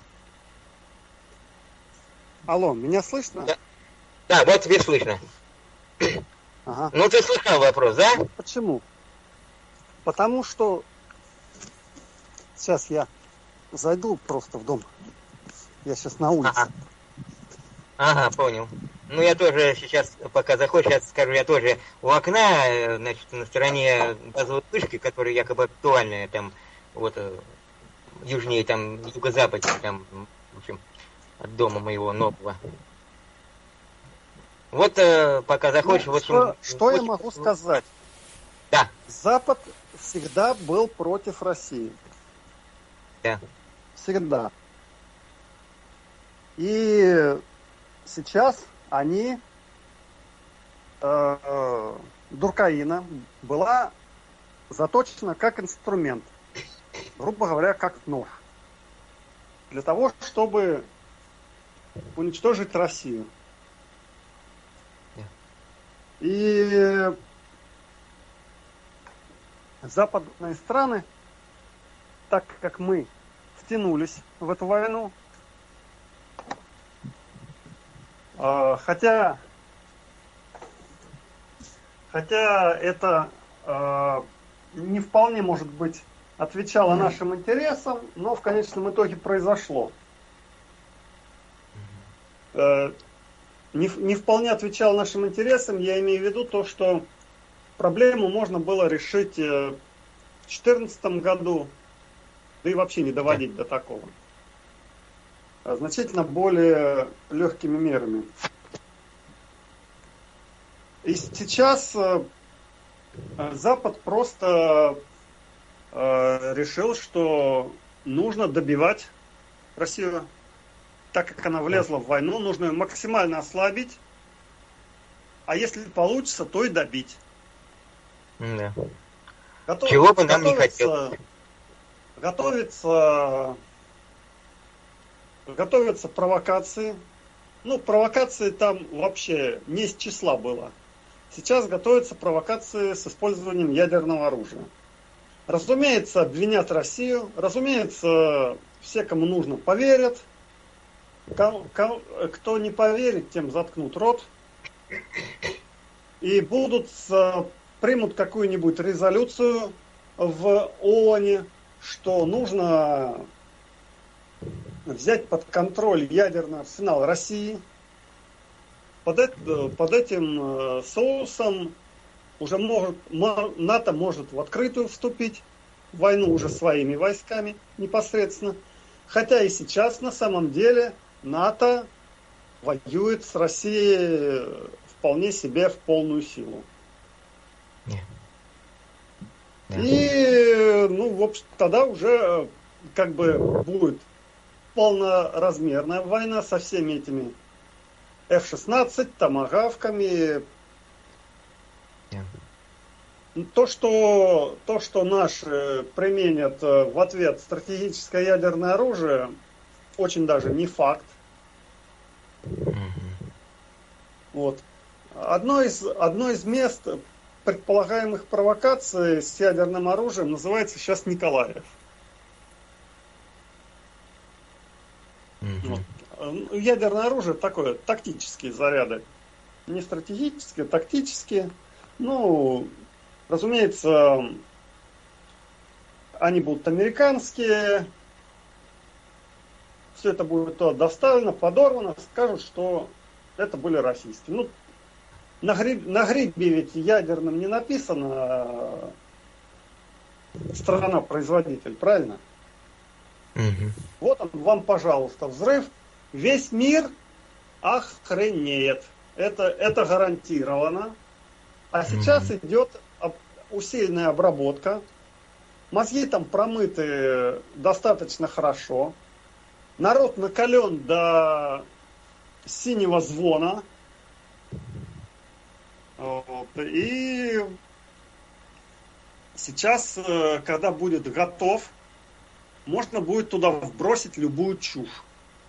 Алло, меня слышно?
Да, вот тебе слышно.
Ага.
Ну, ты слышал вопрос, да?
Почему? Потому что... Сейчас я зайду просто в дом. Я сейчас на улице.
Ага, понял. Ну, я тоже сейчас, пока заходишь, я скажу, я тоже у окна, значит, на стороне газовой вышки, которая якобы актуальная, там, вот, южнее, там, юго-западнее, там, в общем, от дома моего нового. Вот, пока заходишь,
ну,
в общем...
Что я могу сказать?
Да.
Запад всегда был против России.
Да.
Всегда. И сейчас они... Дуркаина была заточена как инструмент. Грубо говоря, как нож. Для того, чтобы уничтожить Россию. И западные страны, так как мы втянулись в эту войну, хотя это не вполне, может быть, отвечало нашим интересам, но в конечном итоге произошло. Не вполне отвечал нашим интересам, я имею в виду то, что проблему можно было решить в 2014 году, да и вообще не доводить до такого. Значительно более легкими мерами. И сейчас Запад просто решил, что нужно добивать Россию. Так как она влезла в войну, нужно ее максимально ослабить, а если получится, то и добить.
Да. Чего бы нам не хотелось.
Готовятся провокации. Ну, провокации там вообще не из числа было. Сейчас готовятся провокации с использованием ядерного оружия. Разумеется, обвинят Россию. Разумеется, все, кому нужно, поверят. Кто не поверит, тем заткнут рот. И примут какую-нибудь резолюцию в ООНе, что нужно взять под контроль ядерный арсенал России. Под этим соусом уже НАТО может в открытую вступить в войну уже своими войсками непосредственно. Хотя и сейчас на самом деле НАТО воюет с Россией вполне себе в полную силу. И, в общем, тогда уже как бы будет полноразмерная война со всеми этими F-16, томагавками. То, что наши применят в ответ стратегическое ядерное оружие, очень даже не факт. Вот. Одно из мест предполагаемых провокаций с ядерным оружием называется сейчас Николаев. Вот. Ядерное оружие такое, тактические заряды. Не стратегические, тактические. Ну, разумеется, они будут американские. Все это будет туда доставлено, подорвано, скажут, что это были российские. Ну, на грибе ведь ядерным не написано страна-производитель, правильно?
Мгм.
Вот он вам, пожалуйста, взрыв. Весь мир охренеет. Это гарантировано. А сейчас идет усиленная обработка. Мозги там промыты достаточно хорошо. Народ накален до синего звона. Вот. И сейчас, когда будет готов, можно будет туда вбросить любую чушь.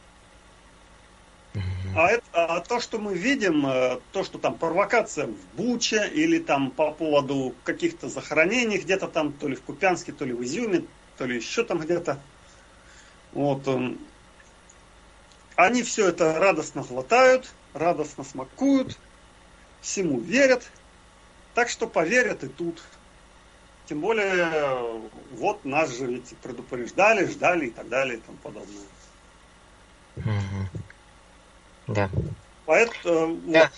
А то, что мы видим, то, что там провокация в Буче или там по поводу каких-то захоронений где-то там, то ли в Купянске, то ли в Изюме, то ли еще там где-то, вот, они все это радостно глотают, радостно смакуют, всему верят, так что поверят и тут. Тем более, вот нас же ведь предупреждали, ждали и так далее и тому подобное.
Да.
Поэтому
Да.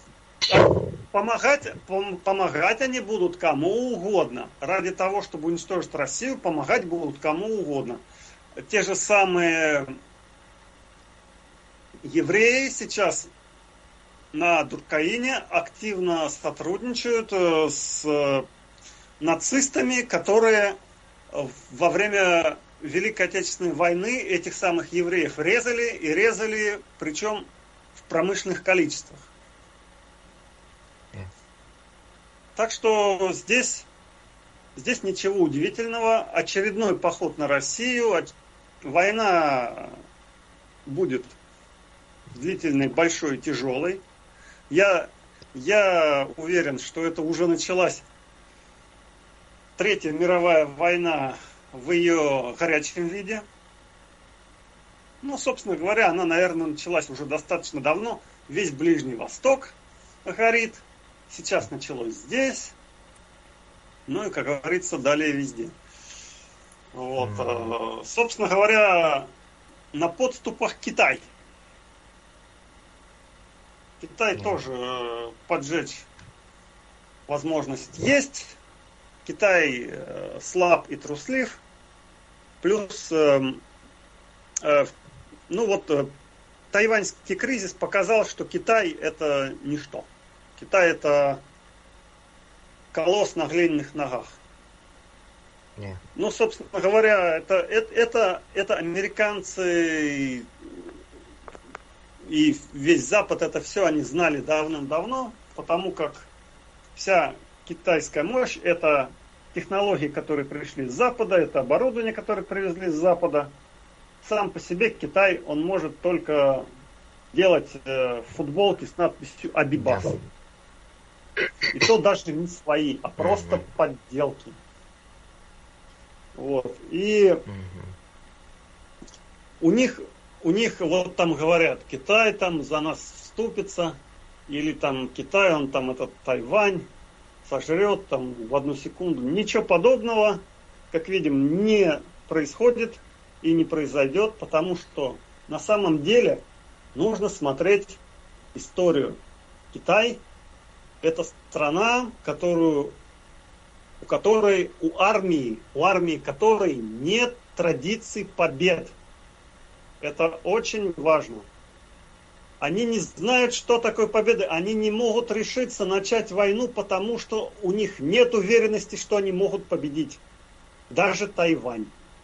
помогать они будут кому угодно. Ради того, чтобы уничтожить Россию, помогать будут кому угодно. Те же самые евреи сейчас на Дуркаине активно сотрудничают с нацистами, которые во время Великой Отечественной войны этих самых евреев резали, причем в промышленных количествах. Так что здесь ничего удивительного. Очередной поход на Россию. Война будет длительной, большой и тяжелой. Я уверен, что это уже началась Третья мировая война в ее горячем виде. Ну, собственно говоря, она, наверное, началась уже достаточно давно. Весь Ближний Восток горит. Сейчас началось здесь. Ну и, как говорится, далее везде. Вот. Собственно говоря, на подступах Китай. Китай тоже поджечь возможность есть. Китай слаб и труслив. Плюс, тайваньский кризис показал, что Китай это ничто. Китай это колосс на глиняных ногах.
Yeah.
Ну, собственно говоря, это американцы и весь Запад, это все они знали давным-давно, потому как вся китайская мощь это технологии, которые пришли с Запада, это оборудование, которое привезли с Запада. Сам по себе Китай, он может только делать футболки с надписью «Абибас». Yeah. И то даже не свои, а просто подделки. Вот. И у них вот там говорят, Китай там за нас вступится, или там Китай, он там этот Тайвань сожрет там в одну секунду. Ничего подобного, как видим, не происходит и не произойдет, потому что на самом деле нужно смотреть историю. Китай — это страна, у армии которой нет традиций побед. Это очень важно. Они не знают, что такое победа. Они не могут решиться начать войну, потому что у них нет уверенности, что они могут победить. Даже Тайвань.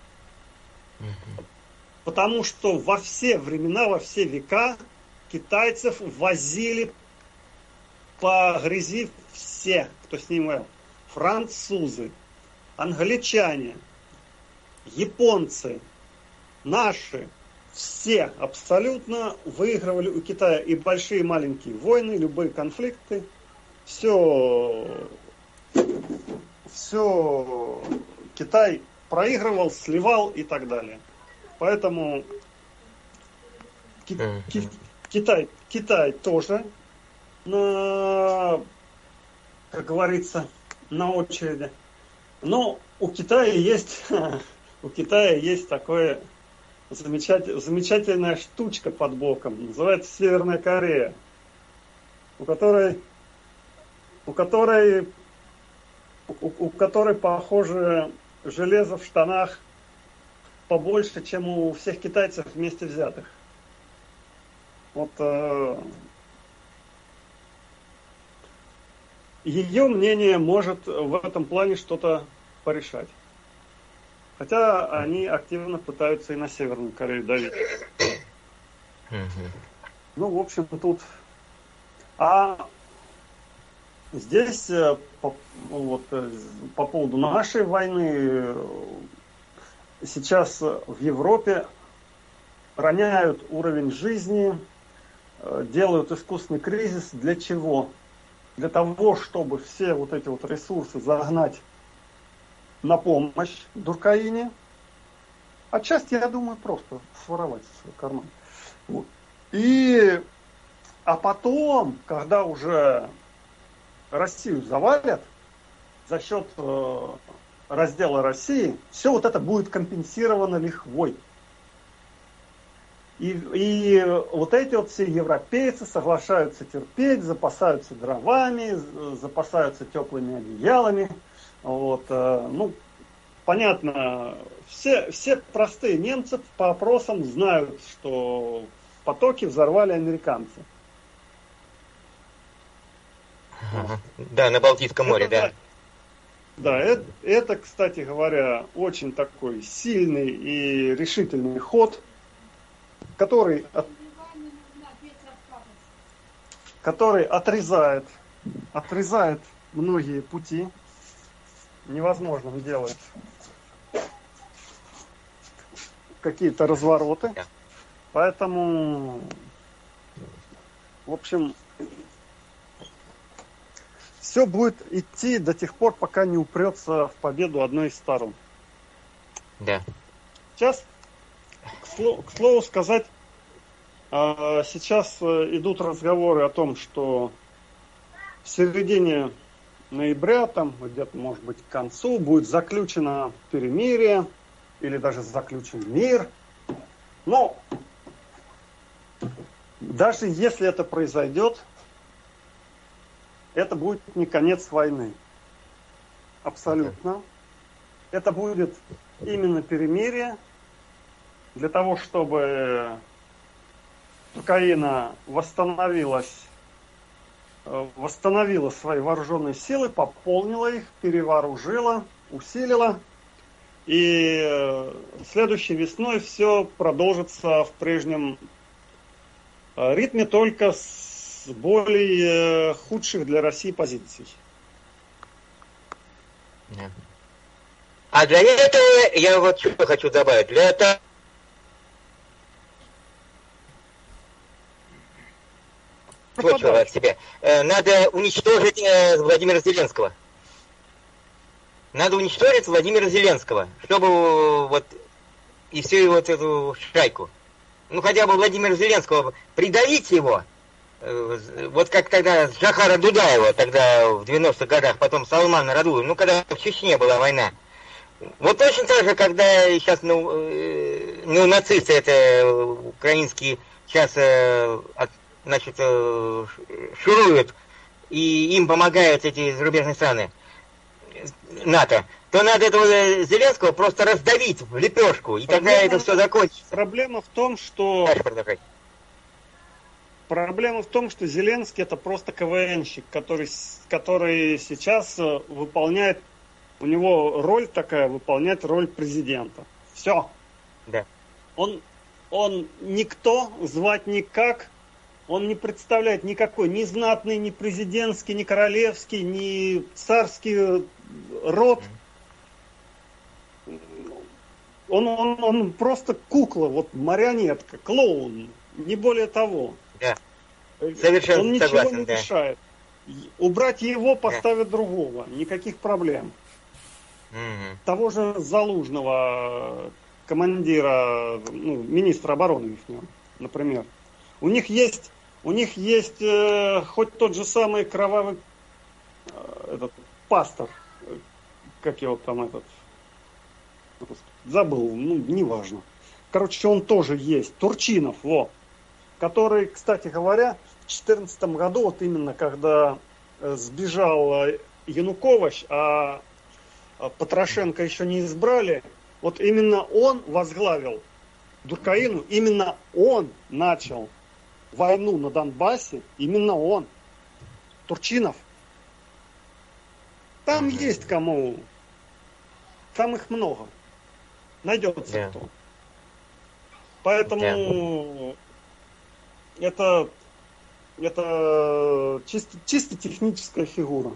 Потому что во все времена, во все века китайцев возили по грязи все, кто с ним воевал. Французы, англичане, японцы, наши, все абсолютно выигрывали у Китая и большие и маленькие войны, любые конфликты. Все Китай проигрывал, сливал и так далее. Поэтому Китай тоже как говорится, на очереди. Но у Китая есть такое замечательная штучка под боком. Называется Северная Корея. У которой, похоже, железо в штанах побольше, чем у всех китайцев вместе взятых. Вот ее мнение может в этом плане что-то порешать. Хотя они активно пытаются и на Северную Корею давить. Ну, в общем, тут... А здесь по поводу нашей войны сейчас в Европе роняют уровень жизни, делают искусственный кризис. Для чего? Для того, чтобы все вот эти вот ресурсы загнать на помощь Украине. Отчасти, я думаю, просто своровать в свой карман. Вот. А потом, когда уже Россию завалят за счет раздела России, все вот это будет компенсировано лихвой. И вот эти вот все европейцы соглашаются терпеть, запасаются дровами, запасаются теплыми одеялами. Вот, ну, понятно, все простые немцы по опросам знают, что потоки взорвали американцы.
Да, на Балтийском море, да.
Да, это, кстати говоря, очень такой сильный и решительный ход, который отрезает многие пути, невозможным делает какие-то развороты. Поэтому, в общем, все будет идти до тех пор, пока не упрется в победу одной из сторон.
Да.
Сейчас, к слову сказать, сейчас идут разговоры о том, что в середине ноября, там где-то, может быть, к концу, будет заключено перемирие или даже заключен мир. Но даже если это произойдет, это будет не конец войны. Абсолютно. Это будет именно перемирие для того, чтобы Украина восстановила свои вооруженные силы, пополнила их, перевооружила, усилила. И следующей весной все продолжится в прежнем ритме, только с более худших для России позиций.
А для этого я вот что хочу добавить. Для этого от себя. Надо уничтожить Владимира Зеленского. Надо уничтожить Владимира Зеленского, чтобы вот и всю его вот эту шайку. Ну хотя бы Владимира Зеленского придавить его. Вот как тогда Джахара Дудаева, тогда в 90-х годах, потом Салмана Радулова, ну когда в Чечне была война. Вот точно так же, когда сейчас нацисты это украинские сейчас значит, шуруют, и им помогают эти зарубежные страны НАТО, то надо этого Зеленского просто раздавить в лепешку, и тогда это все закончится.
Проблема в том, что Зеленский это просто КВНщик, который сейчас выполняет, у него роль такая, выполнять роль президента. Все.
Да.
Он никто, звать никак. Он не представляет никакой, ни знатный, ни президентский, ни королевский, ни царский род. Он просто кукла, вот марионетка, клоун, не более того.
Да. Совершенно
он ничего
согласен,
не
да.
решает. Убрать его, поставить другого, никаких проблем. Того же Залужного, командира, министра обороны их, например. У них есть хоть тот же самый кровавый этот пастор, как его там этот, забыл, ну, неважно. Короче, он тоже есть, Турчинов, который, кстати говоря, в 2014 году, вот именно когда сбежал Янукович, а Порошенко еще не избрали, вот именно он возглавил Дуркаину, именно он начал войну на Донбассе, именно он, Турчинов. Там есть кому, там их много, найдется кто. Поэтому это чисто техническая фигура.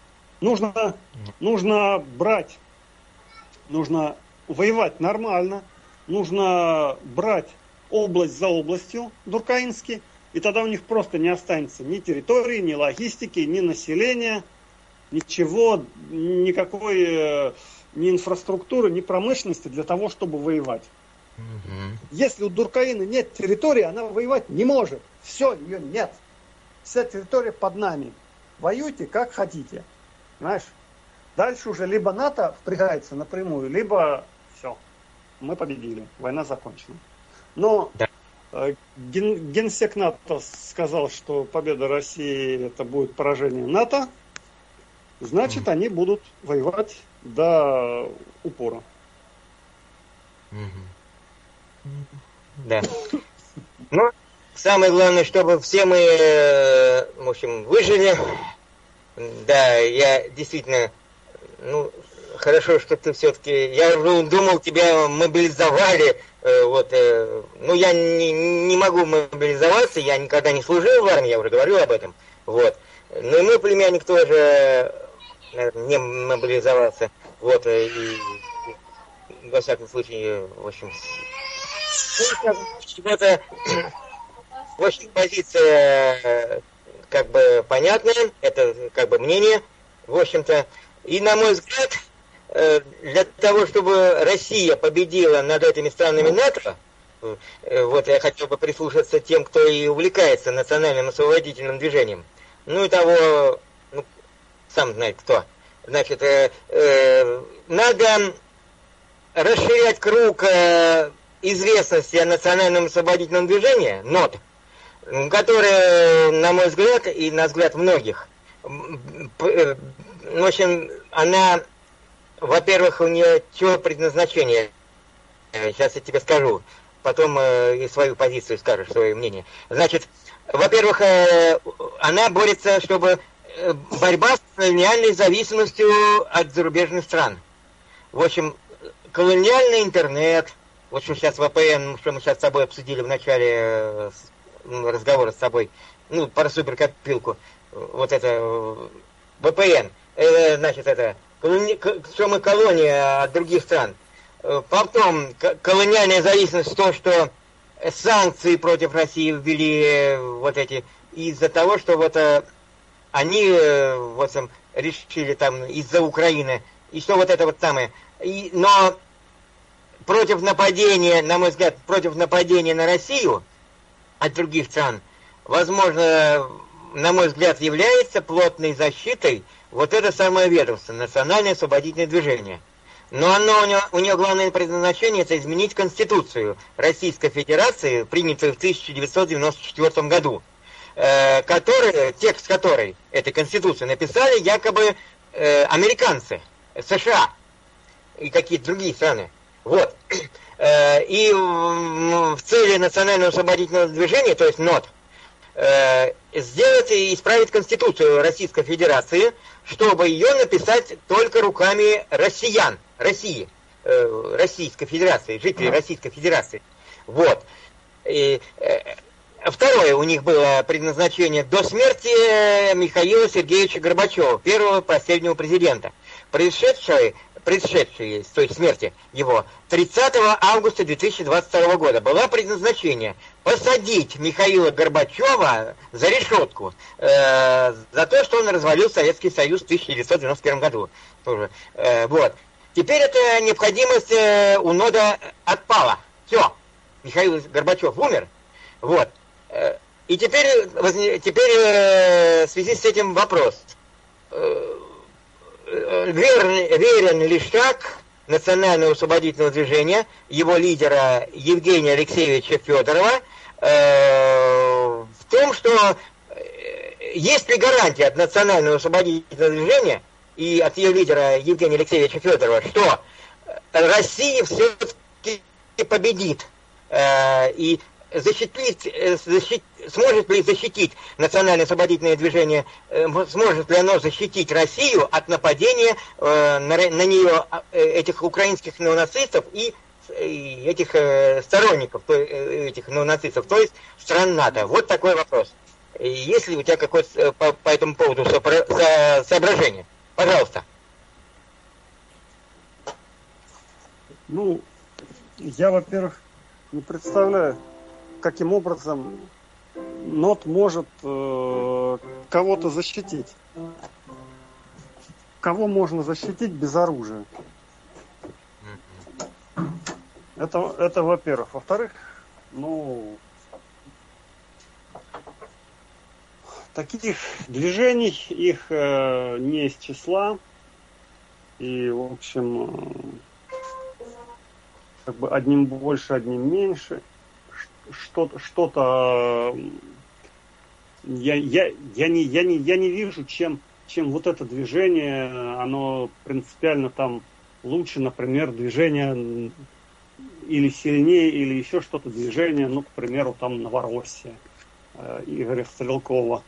Нужно брать, нужно воевать нормально, нужно брать область за областью Дуркаински, и тогда у них просто не останется ни территории, ни логистики, ни населения, ничего, никакой ни инфраструктуры, ни промышленности для того, чтобы воевать. Если у Дуркаины нет территории, она воевать не может. Все, ее нет. Вся территория под нами. Воюйте как хотите. Знаешь? Дальше уже либо НАТО впрягается напрямую, либо все. Мы победили. Война закончена. Но генсек НАТО сказал, что победа России это будет поражение НАТО. Значит, они будут воевать до упора.
Да. Ну, самое главное, чтобы все мы, в общем, выжили. Да, я действительно, ну, хорошо, что ты все-таки, я думал, тебя мобилизовали, ну, я не могу мобилизоваться, я никогда не служил в армии, я уже говорил об этом, вот. Ну, и мой племянник тоже, наверное, не мобилизовался, вот, и во всяком случае, в общем, это, в общем, позиция как бы понятная, это как бы мнение, в общем-то. И, на мой взгляд, для того, чтобы Россия победила над этими странами НАТО, вот я хотел бы прислушаться тем, кто и увлекается национальным освободительным движением. Ну и того, ну, сам знает кто. Значит, надо расширять круг известности о национальном освободительном движении, НОД, которая, на мой взгляд, и на взгляд многих, в общем, она, во-первых, у нее чего предназначение, сейчас я тебе скажу, потом и свою позицию скажешь, свое мнение. Значит, во-первых, она борется, чтобы борьба с колониальной зависимостью от зарубежных стран. В общем, колониальный интернет, в общем, сейчас VPN, что мы сейчас с тобой обсудили в начале разговора с тобой, ну, про суперкопилку, вот это VPN, значит, это, что мы колония от других стран. Потом, колониальная зависимость в том, что санкции против России ввели вот эти, из-за того, что вот они вот решили там из-за Украины, и что вот это вот самое. Но против нападения, на мой взгляд, против нападения на Россию от других стран, возможно, на мой взгляд, является плотной защитой вот это самое ведомство, Национальное освободительное движение. Но у нее главное предназначение – это изменить Конституцию Российской Федерации, принятую в 1994 году, текст которой, этой Конституции, написали якобы американцы, США и какие-то другие страны. Вот. И в цели Национального освободительного движения, то есть НОД, сделать и исправить Конституцию Российской Федерации, чтобы ее написать только руками россиян, России, Российской Федерации, жителей Российской Федерации. Вот. И, второе у них было предназначение до смерти Михаила Сергеевича Горбачева, первого последнего президента, предшедшей, то есть смерти его, 30 августа 2022 года, было предназначение посадить Михаила Горбачева за решетку за то, что он развалил Советский Союз в 1991 году. Вот. Теперь эта необходимость у НОДа отпала. Все. Михаил Горбачев умер. Вот. И теперь в связи с этим вопрос. верен лишь шаг Национального освободительного движения, его лидера Евгения Алексеевича Федорова, в том, что есть ли гарантия от Национального освободительного движения и от ее лидера Евгения Алексеевича Федорова, что Россия все-таки победит и сможет ли защитить национальное освободительное движение, сможет ли оно защитить Россию от нападения на нее этих украинских неонацистов и этих сторонников этих неонацистов, то есть стран НАТО. Вот такой вопрос. Есть ли у тебя какое-то по этому поводу соображение? Пожалуйста.
Ну, я, во-первых, не представляю, каким образом НОТ может кого-то защитить. Кого можно защитить без оружия? Это во-первых. Во-вторых, ну, таких движений, их не из числа. И, в общем, как бы одним больше, одним меньше. Что-то я не вижу, чем вот это движение, оно принципиально там лучше, например, движение или сильнее, или еще что-то движение, ну, к примеру, там Новороссия Игоря Стрелкова,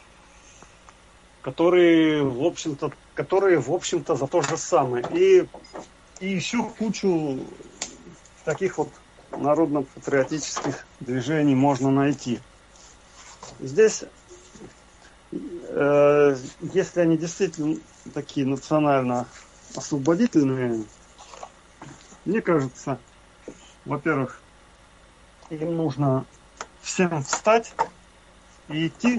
которые, в общем-то, за то же самое. И еще кучу таких вот народно-патриотических движений можно найти. Здесь, если они действительно такие национально-освободительные, мне кажется, во-первых, им нужно всем встать и идти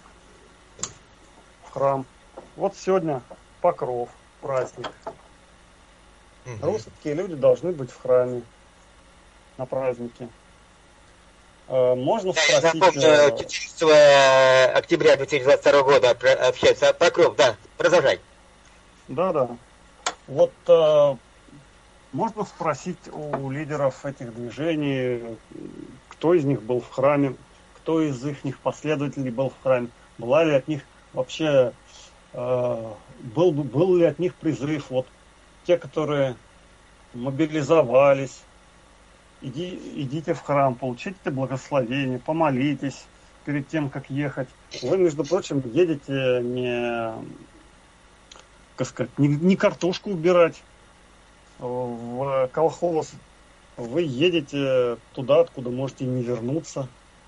в храм. Вот сегодня Покров, праздник. Русские люди должны быть в храме на празднике. Можно спросить...
Напомню, 14 октября 2022 года общается Покров, да, продолжай.
Да. Вот можно спросить у лидеров этих движений, кто из них был в храме, кто из их последователей был в храме, была ли от них вообще, был ли от них призыв, вот те, которые мобилизовались, идите в храм, получите благословение, помолитесь перед тем, как ехать. Вы, между прочим, едете не картошку убирать в колхоз. Вы едете туда, откуда можете не вернуться.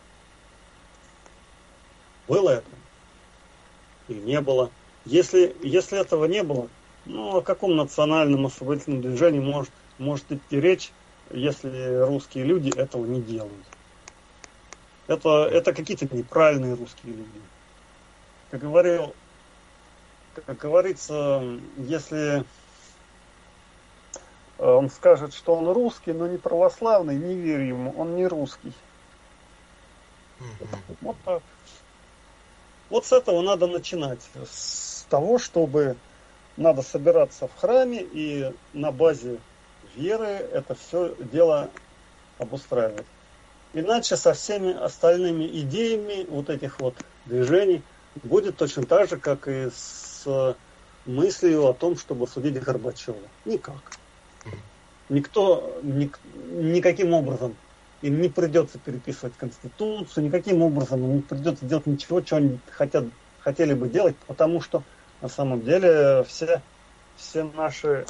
Было это? Или не было? Если этого не было, ну, о каком национальном освободительном движении может идти речь, если русские люди этого не делают? Это какие-то неправильные русские люди. Как говорится, если он скажет, что он русский, но не православный, не верь ему, он не русский. Вот так. Вот с этого надо начинать. С того, чтобы надо собираться в храме и на базе веры это все дело обустраивать. Иначе со всеми остальными идеями вот этих вот движений будет точно так же, как и с мыслью о том, чтобы судить Горбачева. Никак. Никаким образом им не придется переписывать Конституцию, никаким образом им не придется делать ничего, что они хотели бы делать, потому что на самом деле все наши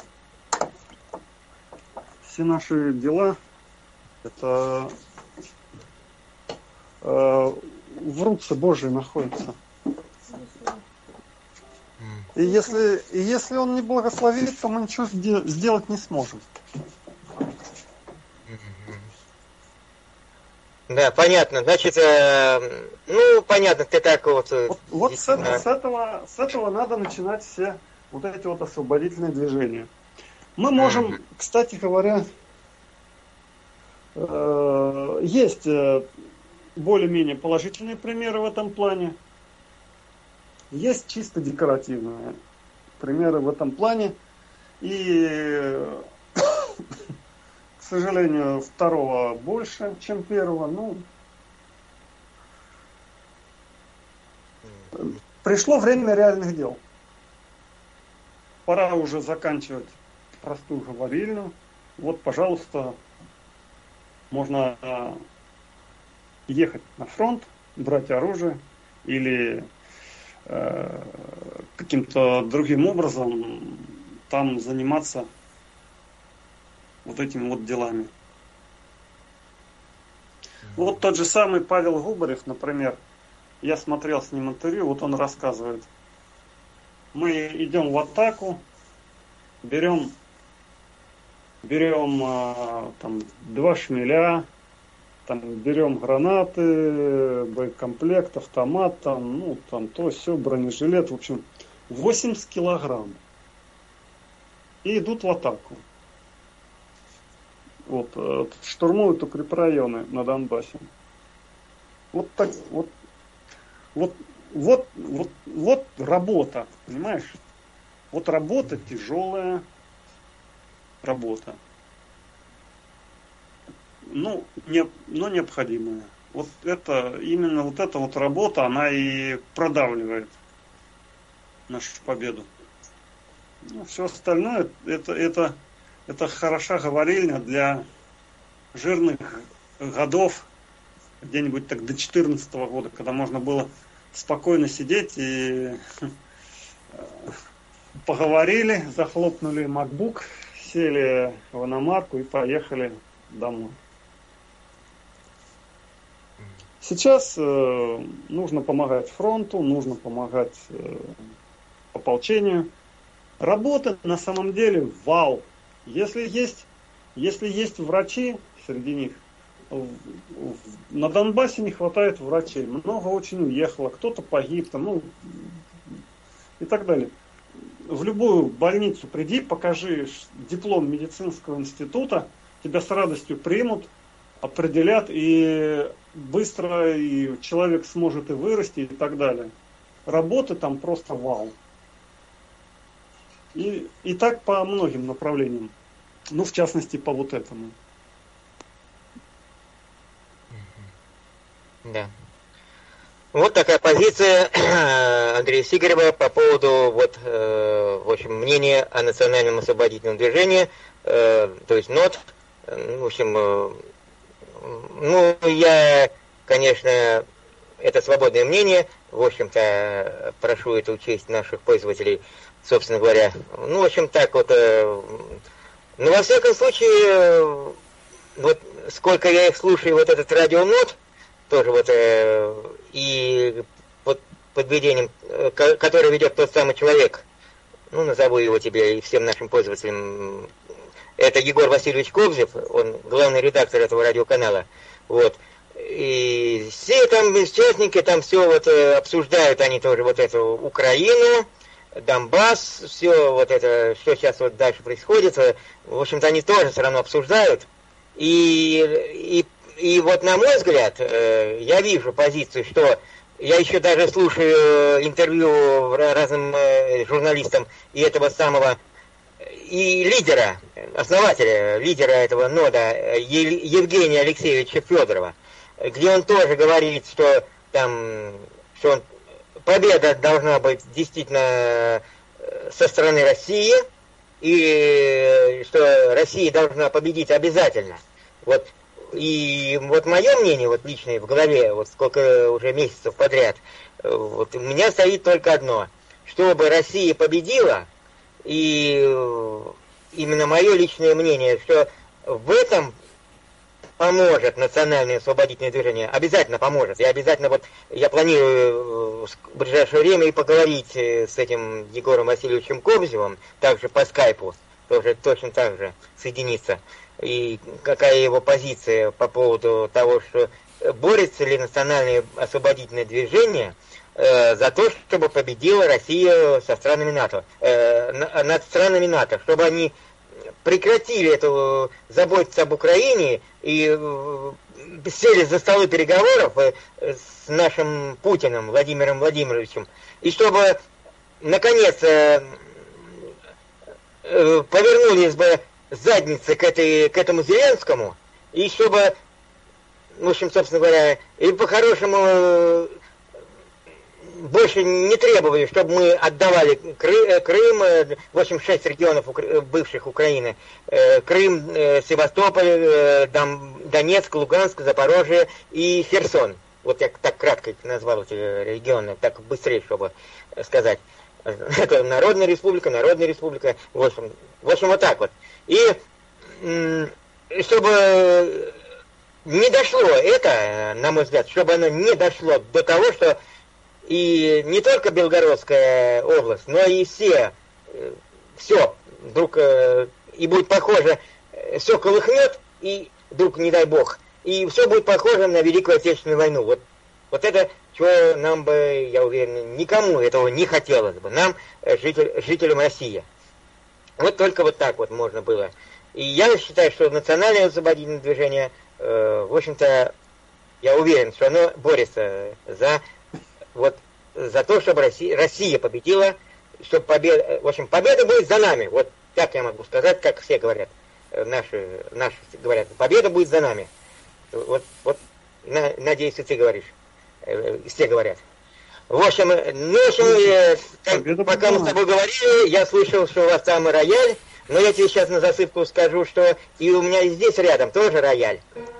дела это в руце Божьей находятся. И если он не благословит, то мы ничего сделать не сможем.
Да, понятно. Значит, понятно, ты так вот...
Вот с этого надо начинать все вот эти вот освободительные движения. Мы можем, кстати говоря, есть более-менее положительные примеры в этом плане. есть чисто декоративные примеры в этом плане. И, к сожалению, второго больше, чем первого. Ну, пришло время реальных дел. Пора уже заканчивать простую говорильню. Вот, пожалуйста, можно ехать на фронт, брать оружие или каким-то другим образом там заниматься вот этими вот делами. Вот тот же самый Павел Губарев, например, я смотрел с ним интервью, вот он рассказывает. Мы идем в атаку, берем там 2 шмеля, там берем гранаты, боекомплект, автомат, там, ну, там то, все, бронежилет, в общем, 80 килограмм. И идут в атаку. Вот, штурмуют укрепрайоны на Донбассе. Вот так, вот работа, понимаешь? Вот работа тяжелая, работа. Но необходимая. Вот это, именно вот эта вот работа, она и продавливает нашу победу. Ну, все остальное, это хороша говорильня для жирных годов, где-нибудь так до 2014 года, когда можно было спокойно сидеть и поговорили, захлопнули MacBook, сели в иномарку и поехали домой. Сейчас нужно помогать фронту, нужно помогать ополчению. Работа на самом деле вау. Если есть врачи среди них, на Донбассе не хватает врачей. Много очень уехало, кто-то погиб, там, ну, и так далее. В любую больницу приди, покажи диплом медицинского института, тебя с радостью примут, определят, и быстро и человек сможет и вырасти, и так далее. Работы там просто вау. И так по многим направлениям. Ну, в частности, по вот этому.
Да. Вот такая позиция Андрея Сигарева по поводу вот, в общем, мнения о национальном освободительном движении, то есть НОТ. В общем, ну, я, конечно, это свободное мнение, в общем-то, прошу это учесть наших пользователей, собственно говоря. Ну, в общем, так вот, ну, во всяком случае, вот сколько я их слушаю, вот этот радио НОТ, тоже вот, и под подведением, который ведет тот самый человек, ну, назову его тебе и всем нашим пользователям, это Егор Васильевич Кобзев, он главный редактор этого радиоканала, вот, и все там участники, там все вот обсуждают они тоже вот эту Украину, Донбасс, все вот это, что сейчас вот дальше происходит, в общем-то, они тоже все равно обсуждают, и вот, на мой взгляд, я вижу позицию, что я еще даже слушаю интервью разным журналистам и этого самого, и лидера, основателя, лидера этого нода, Евгения Алексеевича Федорова, где он тоже говорит, что там, что победа должна быть действительно со стороны России, и что Россия должна победить обязательно. Вот. И вот мое мнение, вот личное в голове, вот сколько уже месяцев подряд, вот у меня стоит только одно. Чтобы Россия победила, и именно мое личное мнение, что в этом поможет национальное освободительное движение, обязательно поможет. Я планирую в ближайшее время и поговорить с этим Егором Васильевичем Кобзевым, также по скайпу, тоже точно так же соединиться. И какая его позиция по поводу того, что борется ли национальное освободительное движение за то, чтобы победила Россия со странами НАТО, над странами НАТО, чтобы они прекратили заботиться об Украине и сели за столы переговоров с нашим Путиным Владимиром Владимировичем, и чтобы, наконец, повернулись бы задницы к этому Зеленскому, и чтобы, в общем, собственно говоря, и по-хорошему больше не требовали, чтобы мы отдавали Крым, в общем, 6 регионов бывших Украины, Крым, Севастополь, Донецк, Луганск, Запорожье и Херсон. Вот я так кратко назвал эти регионы, так быстрее, чтобы сказать. Это Народная Республика, в общем, вот так вот. И чтобы не дошло это, на мой взгляд, чтобы оно не дошло до того, что и не только Белгородская область, но и все вдруг и будет похоже, все колыхнет, и вдруг, не дай бог, и все будет похоже на Великую Отечественную войну. Вот это, чего нам бы, я уверен, никому этого не хотелось бы, нам, жителям России. Вот только вот так вот можно было. И я считаю, что национальное освободительное движение, в общем-то, я уверен, что оно борется за то, чтобы Россия победила, чтобы победа будет за нами. Вот так я могу сказать, как все говорят, наши говорят, победа будет за нами. Вот надеюсь, и ты говоришь, все говорят. В общем, пока мы с тобой говорили, я слышал, что у вас там рояль, но я тебе сейчас на засыпку скажу, что и у меня здесь рядом тоже рояль.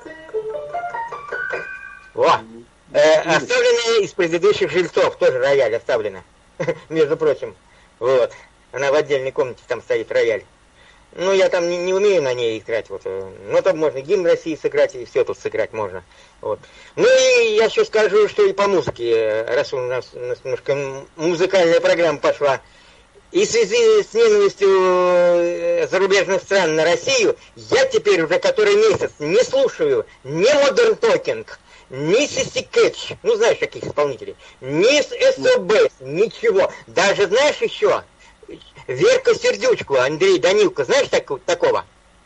Во! Оставленная из предыдущих жильцов, тоже рояль оставлена, между прочим. Вот. Она в отдельной комнате, там стоит рояль. Ну, я там не умею на ней играть, вот. Но там можно гимн России сыграть, и все тут сыграть можно. Вот. Ну и я еще скажу, что и по музыке, раз у нас немножко музыкальная программа пошла. И в связи с ненавистью зарубежных стран на Россию, я теперь уже который месяц не слушаю ни Modern Talking, ни Сиси Кэтч, ну знаешь таких исполнителей, ни СОБ, ничего. Даже знаешь еще, Верка Сердючку, Андрей Данилко, знаешь такого?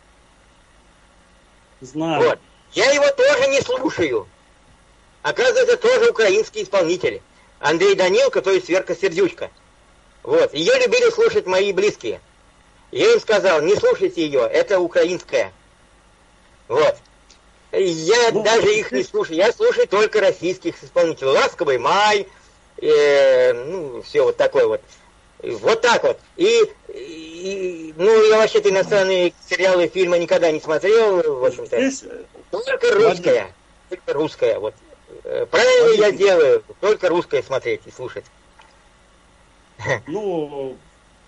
Знаю.
Вот. Я его тоже не слушаю. Оказывается, тоже украинский исполнитель. Андрей Данилко, то есть Верка Сердючка. Вот. Ее любили слушать мои близкие. Я им сказал, не слушайте ее, это украинская. Вот. Я даже их не слушаю. Я слушаю только российских исполнителей. «Ласковый май», ну, все вот такое вот. Вот так вот. Ну, я вообще-то иностранные сериалы и фильмы никогда не смотрел, в общем-то. Только русская. Только русская, вот. Правильно я делаю, только русское смотреть и слушать.
Ну,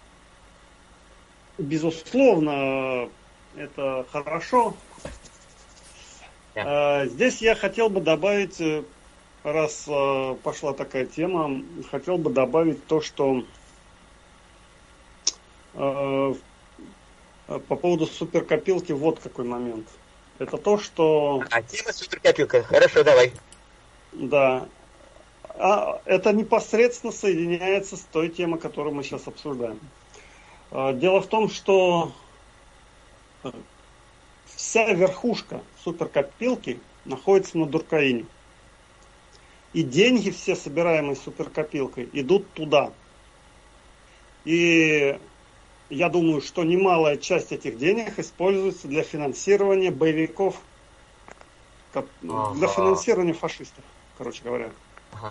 безусловно, это хорошо. Здесь я хотел бы добавить, раз пошла такая тема, хотел бы добавить то, что по поводу суперкопилки вот какой момент. Это то, что...
Тема суперкопилка. Хорошо, давай.
Да. Это непосредственно соединяется с той темой, которую мы сейчас обсуждаем. Дело в том, что вся верхушка суперкопилки находится на Дуркаине. И деньги, все собираемые суперкопилкой, идут туда. И я думаю, что немалая часть этих денег используется для финансирования боевиков, для финансирования фашистов, короче говоря.
Ага.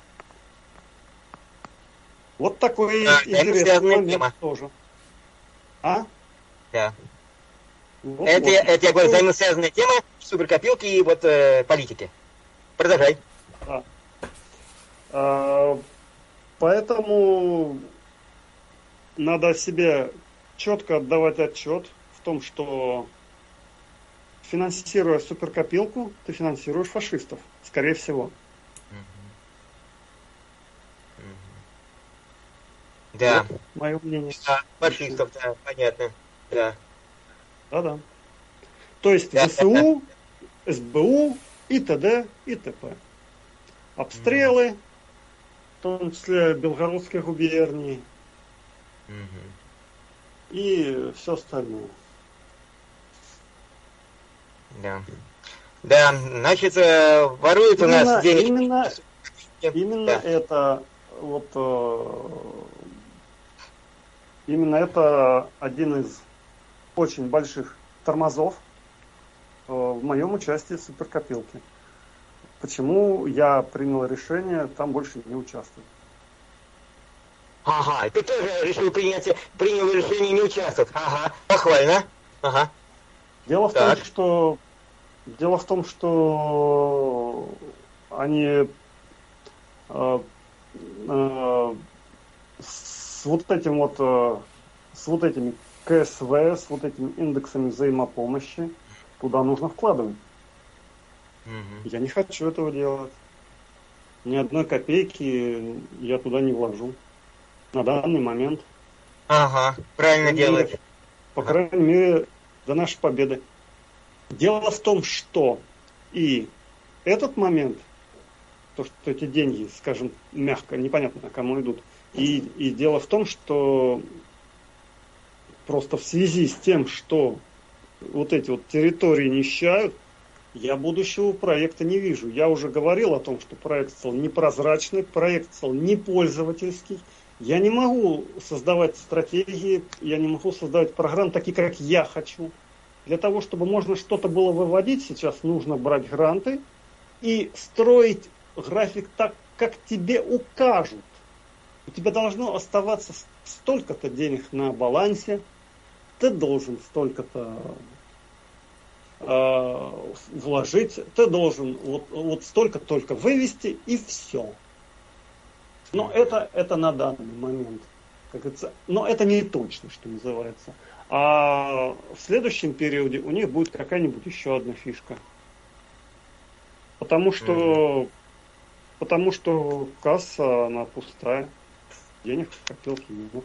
Вот такой интересный момент тоже. А?
Да. Вот, это я говорю, взаимосвязанная тема, суперкопилки и вот политики. Продолжай.
Да. Поэтому надо себе четко отдавать отчет в том, что финансируя суперкопилку, ты финансируешь фашистов, скорее всего.
Да.
Вот мое мнение.
Да, фашистов, да, понятно. Да.
Да-да. То есть ВСУ, СБУ и т.д. и т.п. Обстрелы, в том числе Белгородской губернии и все остальное.
Да. Да, значит, воруют у нас деньги.
Именно
Да.
это вот именно это один из очень больших тормозов в моем участии в суперкопилке. Почему я принял решение там больше не участвовать.
Ага, ты тоже решил принял решение не участвовать. Ага, похвально. Ага.
Дело в том, что они с вот этими КСВ, с вот этими индексами взаимопомощи туда нужно вкладывать. Я не хочу этого делать. Ни одной копейки я туда не вложу. На данный момент.
Ага, правильно делаешь.
По крайней мере, до нашей победы. Дело в том, что и этот момент, то, что эти деньги, скажем, мягко, непонятно, кому идут, и дело в том, что просто в связи с тем, что вот эти вот территории нищают, я будущего проекта не вижу. Я уже говорил о том, что проект стал непрозрачный, проект стал непользовательский. Я не могу создавать стратегии, я не могу создавать программы такие, как я хочу. Для того, чтобы можно что-то было выводить, сейчас нужно брать гранты и строить график так, как тебе укажут. У тебя должно оставаться столько-то денег на балансе, ты должен столько-то вложить, ты должен вот столько только вывести и все. Но это на данный момент, как говорится, но это не точно, что называется. А в следующем периоде у них будет какая-нибудь еще одна фишка. Потому что касса, она пустая, денег в копилке нет.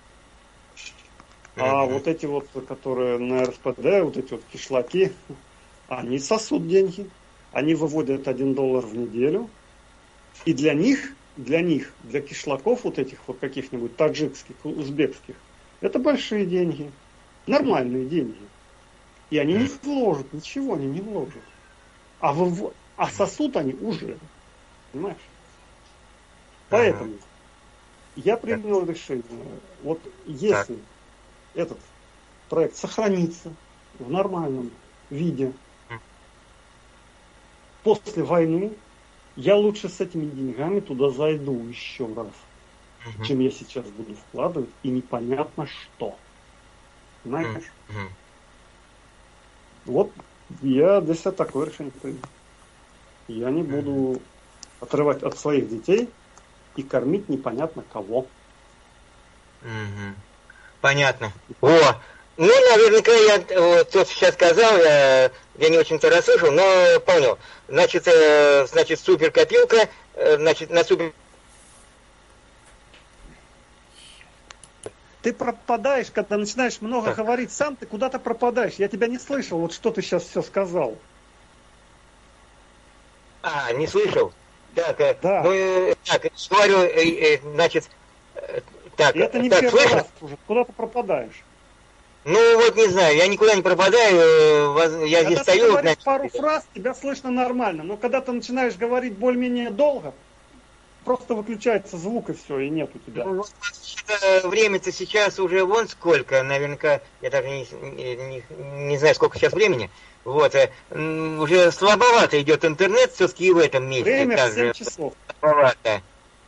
А вот эти вот, которые на РСПД, вот эти вот кишлаки, они сосут деньги, они выводят $1 в неделю, и для кишлаков вот этих вот каких-нибудь таджикских, узбекских, это большие деньги, нормальные деньги. И они не вложат, ничего они не вложат. А сосут они уже, понимаешь? Поэтому я принял решение, вот если этот проект сохранится в нормальном виде после войны, я лучше с этими деньгами туда зайду еще раз, чем я сейчас буду вкладывать, и непонятно что. Понимаешь? Вот я для себя такое решение принял. Я не буду отрывать от своих детей и кормить непонятно кого.
Понятно. О, ну, наверняка я то, что сейчас сказал, я не очень-то расслышал, но понял. Значит, суперкопилка, значит, на супер...
Ты пропадаешь, когда начинаешь много говорить сам, ты куда-то пропадаешь. Я тебя не слышал, вот что ты сейчас все сказал.
Не слышал? Так,
да.
Ну, так, говорю, значит, так.
И это не
так,
первый
слышно?
раз уже, куда ты пропадаешь.
Ну, вот не знаю, я никуда не пропадаю, я здесь стою.
Когда ты говоришь пару фраз, тебя слышно нормально, но когда ты начинаешь говорить более-менее долго, просто выключается звук и все, и нет у тебя.
Ну, время-то сейчас уже вон сколько, наверняка, я даже не знаю, сколько сейчас времени. Вот, уже слабовато идет интернет, все-таки и в этом месте.
Время в 7 часов. Слабовато.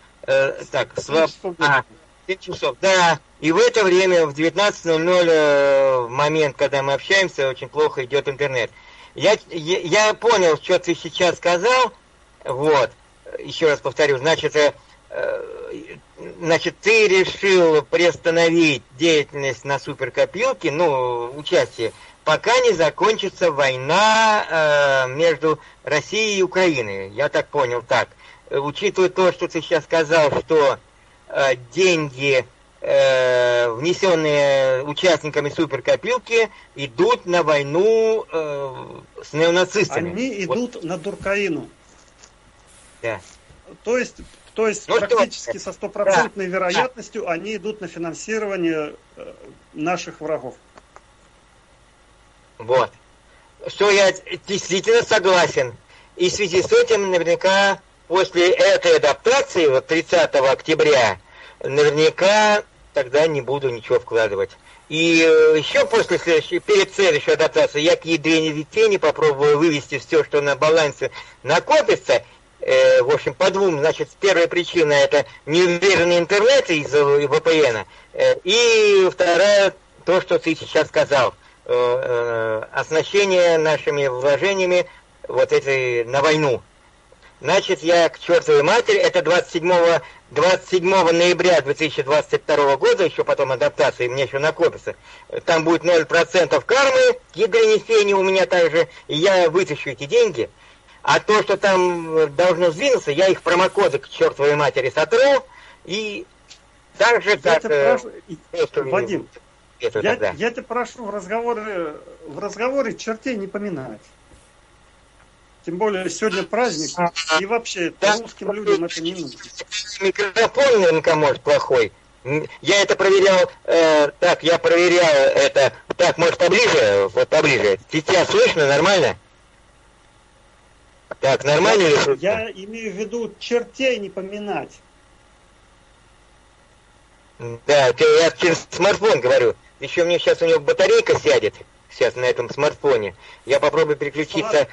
7 часов, да. И в это время, в 19:00, в момент, когда мы общаемся, очень плохо идет интернет. Я понял, что ты сейчас сказал. Вот. Еще раз повторю, значит, ты решил приостановить деятельность на суперкопилке, ну, участие, пока не закончится война между Россией и Украиной. Я так понял, так. Учитывая то, что ты сейчас сказал, что деньги, внесенные участниками суперкопилки, идут на войну с неонацистами.
Они идут на Дуркаину.
Да.
То есть
ну,
практически со стопроцентной вероятностью они идут на финансирование наших врагов.
Вот. что я действительно согласен. И в связи с этим наверняка после этой адаптации, вот 30 октября, наверняка тогда не буду ничего вкладывать. И еще перед следующей адаптацией я к ядрене тени попробую вывести все, что на балансе накопится. В общем, по двум. Значит, первая причина — это неуверенный интернет из-за VPN. И вторая, то, что ты сейчас сказал. Оснащение нашими вложениями вот этой на войну. Значит, я к чертовой матери, это 27 ноября 2022 года, еще потом адаптация, мне еще накопится. Там будет 0% кармы, ядрене фени у меня также, и я вытащу эти деньги. А то, что там должно сдвинуться, я их промокоды к чертовой матери сотру, и так же, как...
Вадим, я тебя прошу в разговоре чертей не поминать. Тем более сегодня праздник, и вообще русским людям это не нужно.
Микрофон наверняка может плохой. Я это проверял, я проверял это. Так, может поближе? Вот поближе. Тебя слышно нормально? Так, нормально ли слышно?
Я имею в виду чертей не поминать.
Да, я через смартфон говорю. Еще мне сейчас у него батарейка сядет. Сейчас на этом смартфоне. Я попробую переключиться...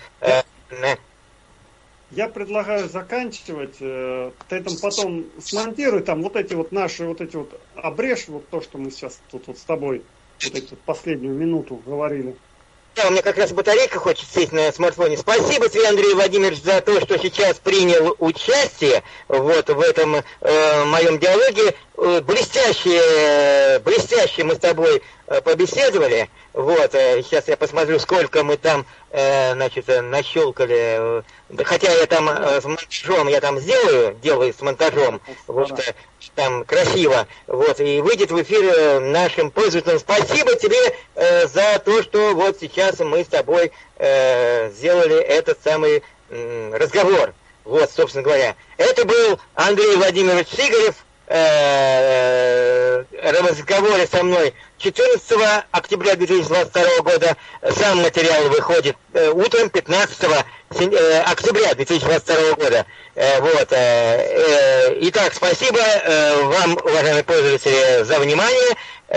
Я предлагаю заканчивать. Ты там потом смонтируй там вот эти вот наши обрежь вот то, что мы сейчас тут вот с тобой вот эту последнюю минуту говорили.
Да, у меня как раз батарейка хочет сесть на смартфоне. Спасибо тебе, Андрей Владимирович, за то, что сейчас принял участие вот в этом моем диалоге. Блестяще мы с тобой побеседовали. Вот, сейчас я посмотрю, сколько мы там, нащелкали. Хотя я там с монтажом, делаю с монтажом. Вот, там красиво. Вот, и выйдет в эфир нашим пользователям. Спасибо тебе за то, что вот сейчас мы с тобой сделали этот самый разговор. Вот, собственно говоря. Это был Андрей Владимирович Сигарев. Разговоре со мной 14 октября 2022 года. Сам материал выходит утром 15 октября 2022 года. Вот. Итак, спасибо вам, уважаемые пользователи, за внимание.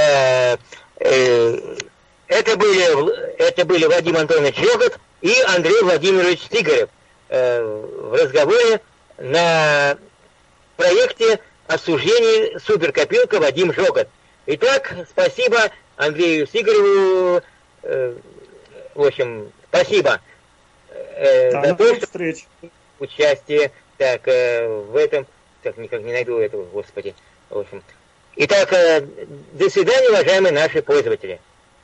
Это были Вадим Антонович Жогот и Андрей Владимирович Сигарев в разговоре на проекте «Осуждение суперкопилка» Вадим Жогот. Итак, спасибо Андрею Сигареву. В общем, спасибо за то, что участие в этом. Так, никак не найду этого, господи. В общем. Итак, до свидания, уважаемые наши пользователи.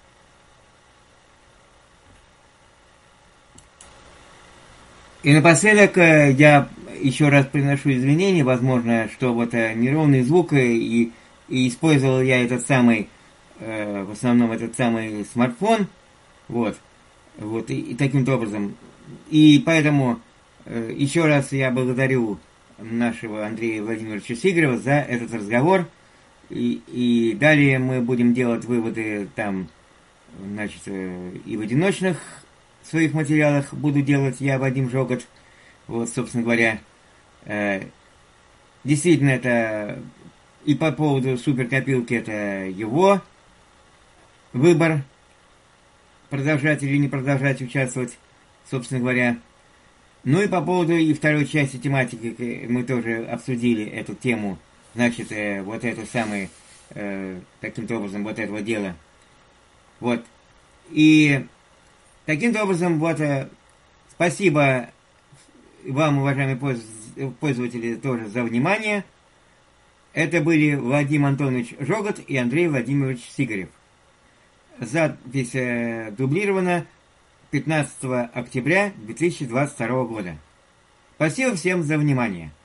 И напоследок я еще раз приношу извинения, возможно, что вот неровный звук, и использовал я этот самый, в основном этот самый смартфон, вот, и таким образом. И поэтому еще раз я благодарю нашего Андрея Владимировича Сигарева за этот разговор, и далее мы будем делать выводы там, значит, и в одиночных своих материалах буду делать я, Вадим Жогот. Вот, собственно говоря, действительно, это и по поводу суперкопилки, это его выбор, продолжать или не продолжать участвовать, собственно говоря. Ну и по поводу и второй части тематики мы тоже обсудили эту тему, значит, вот это самое, таким-то образом, вот этого дела. Вот. И таким-то образом, вот, спасибо вам, уважаемые пользователи, тоже за внимание. Это были Вадим Антонович Жогот и Андрей Владимирович Сигарев. Запись дублирована 15 октября 2022 года. Спасибо всем за внимание.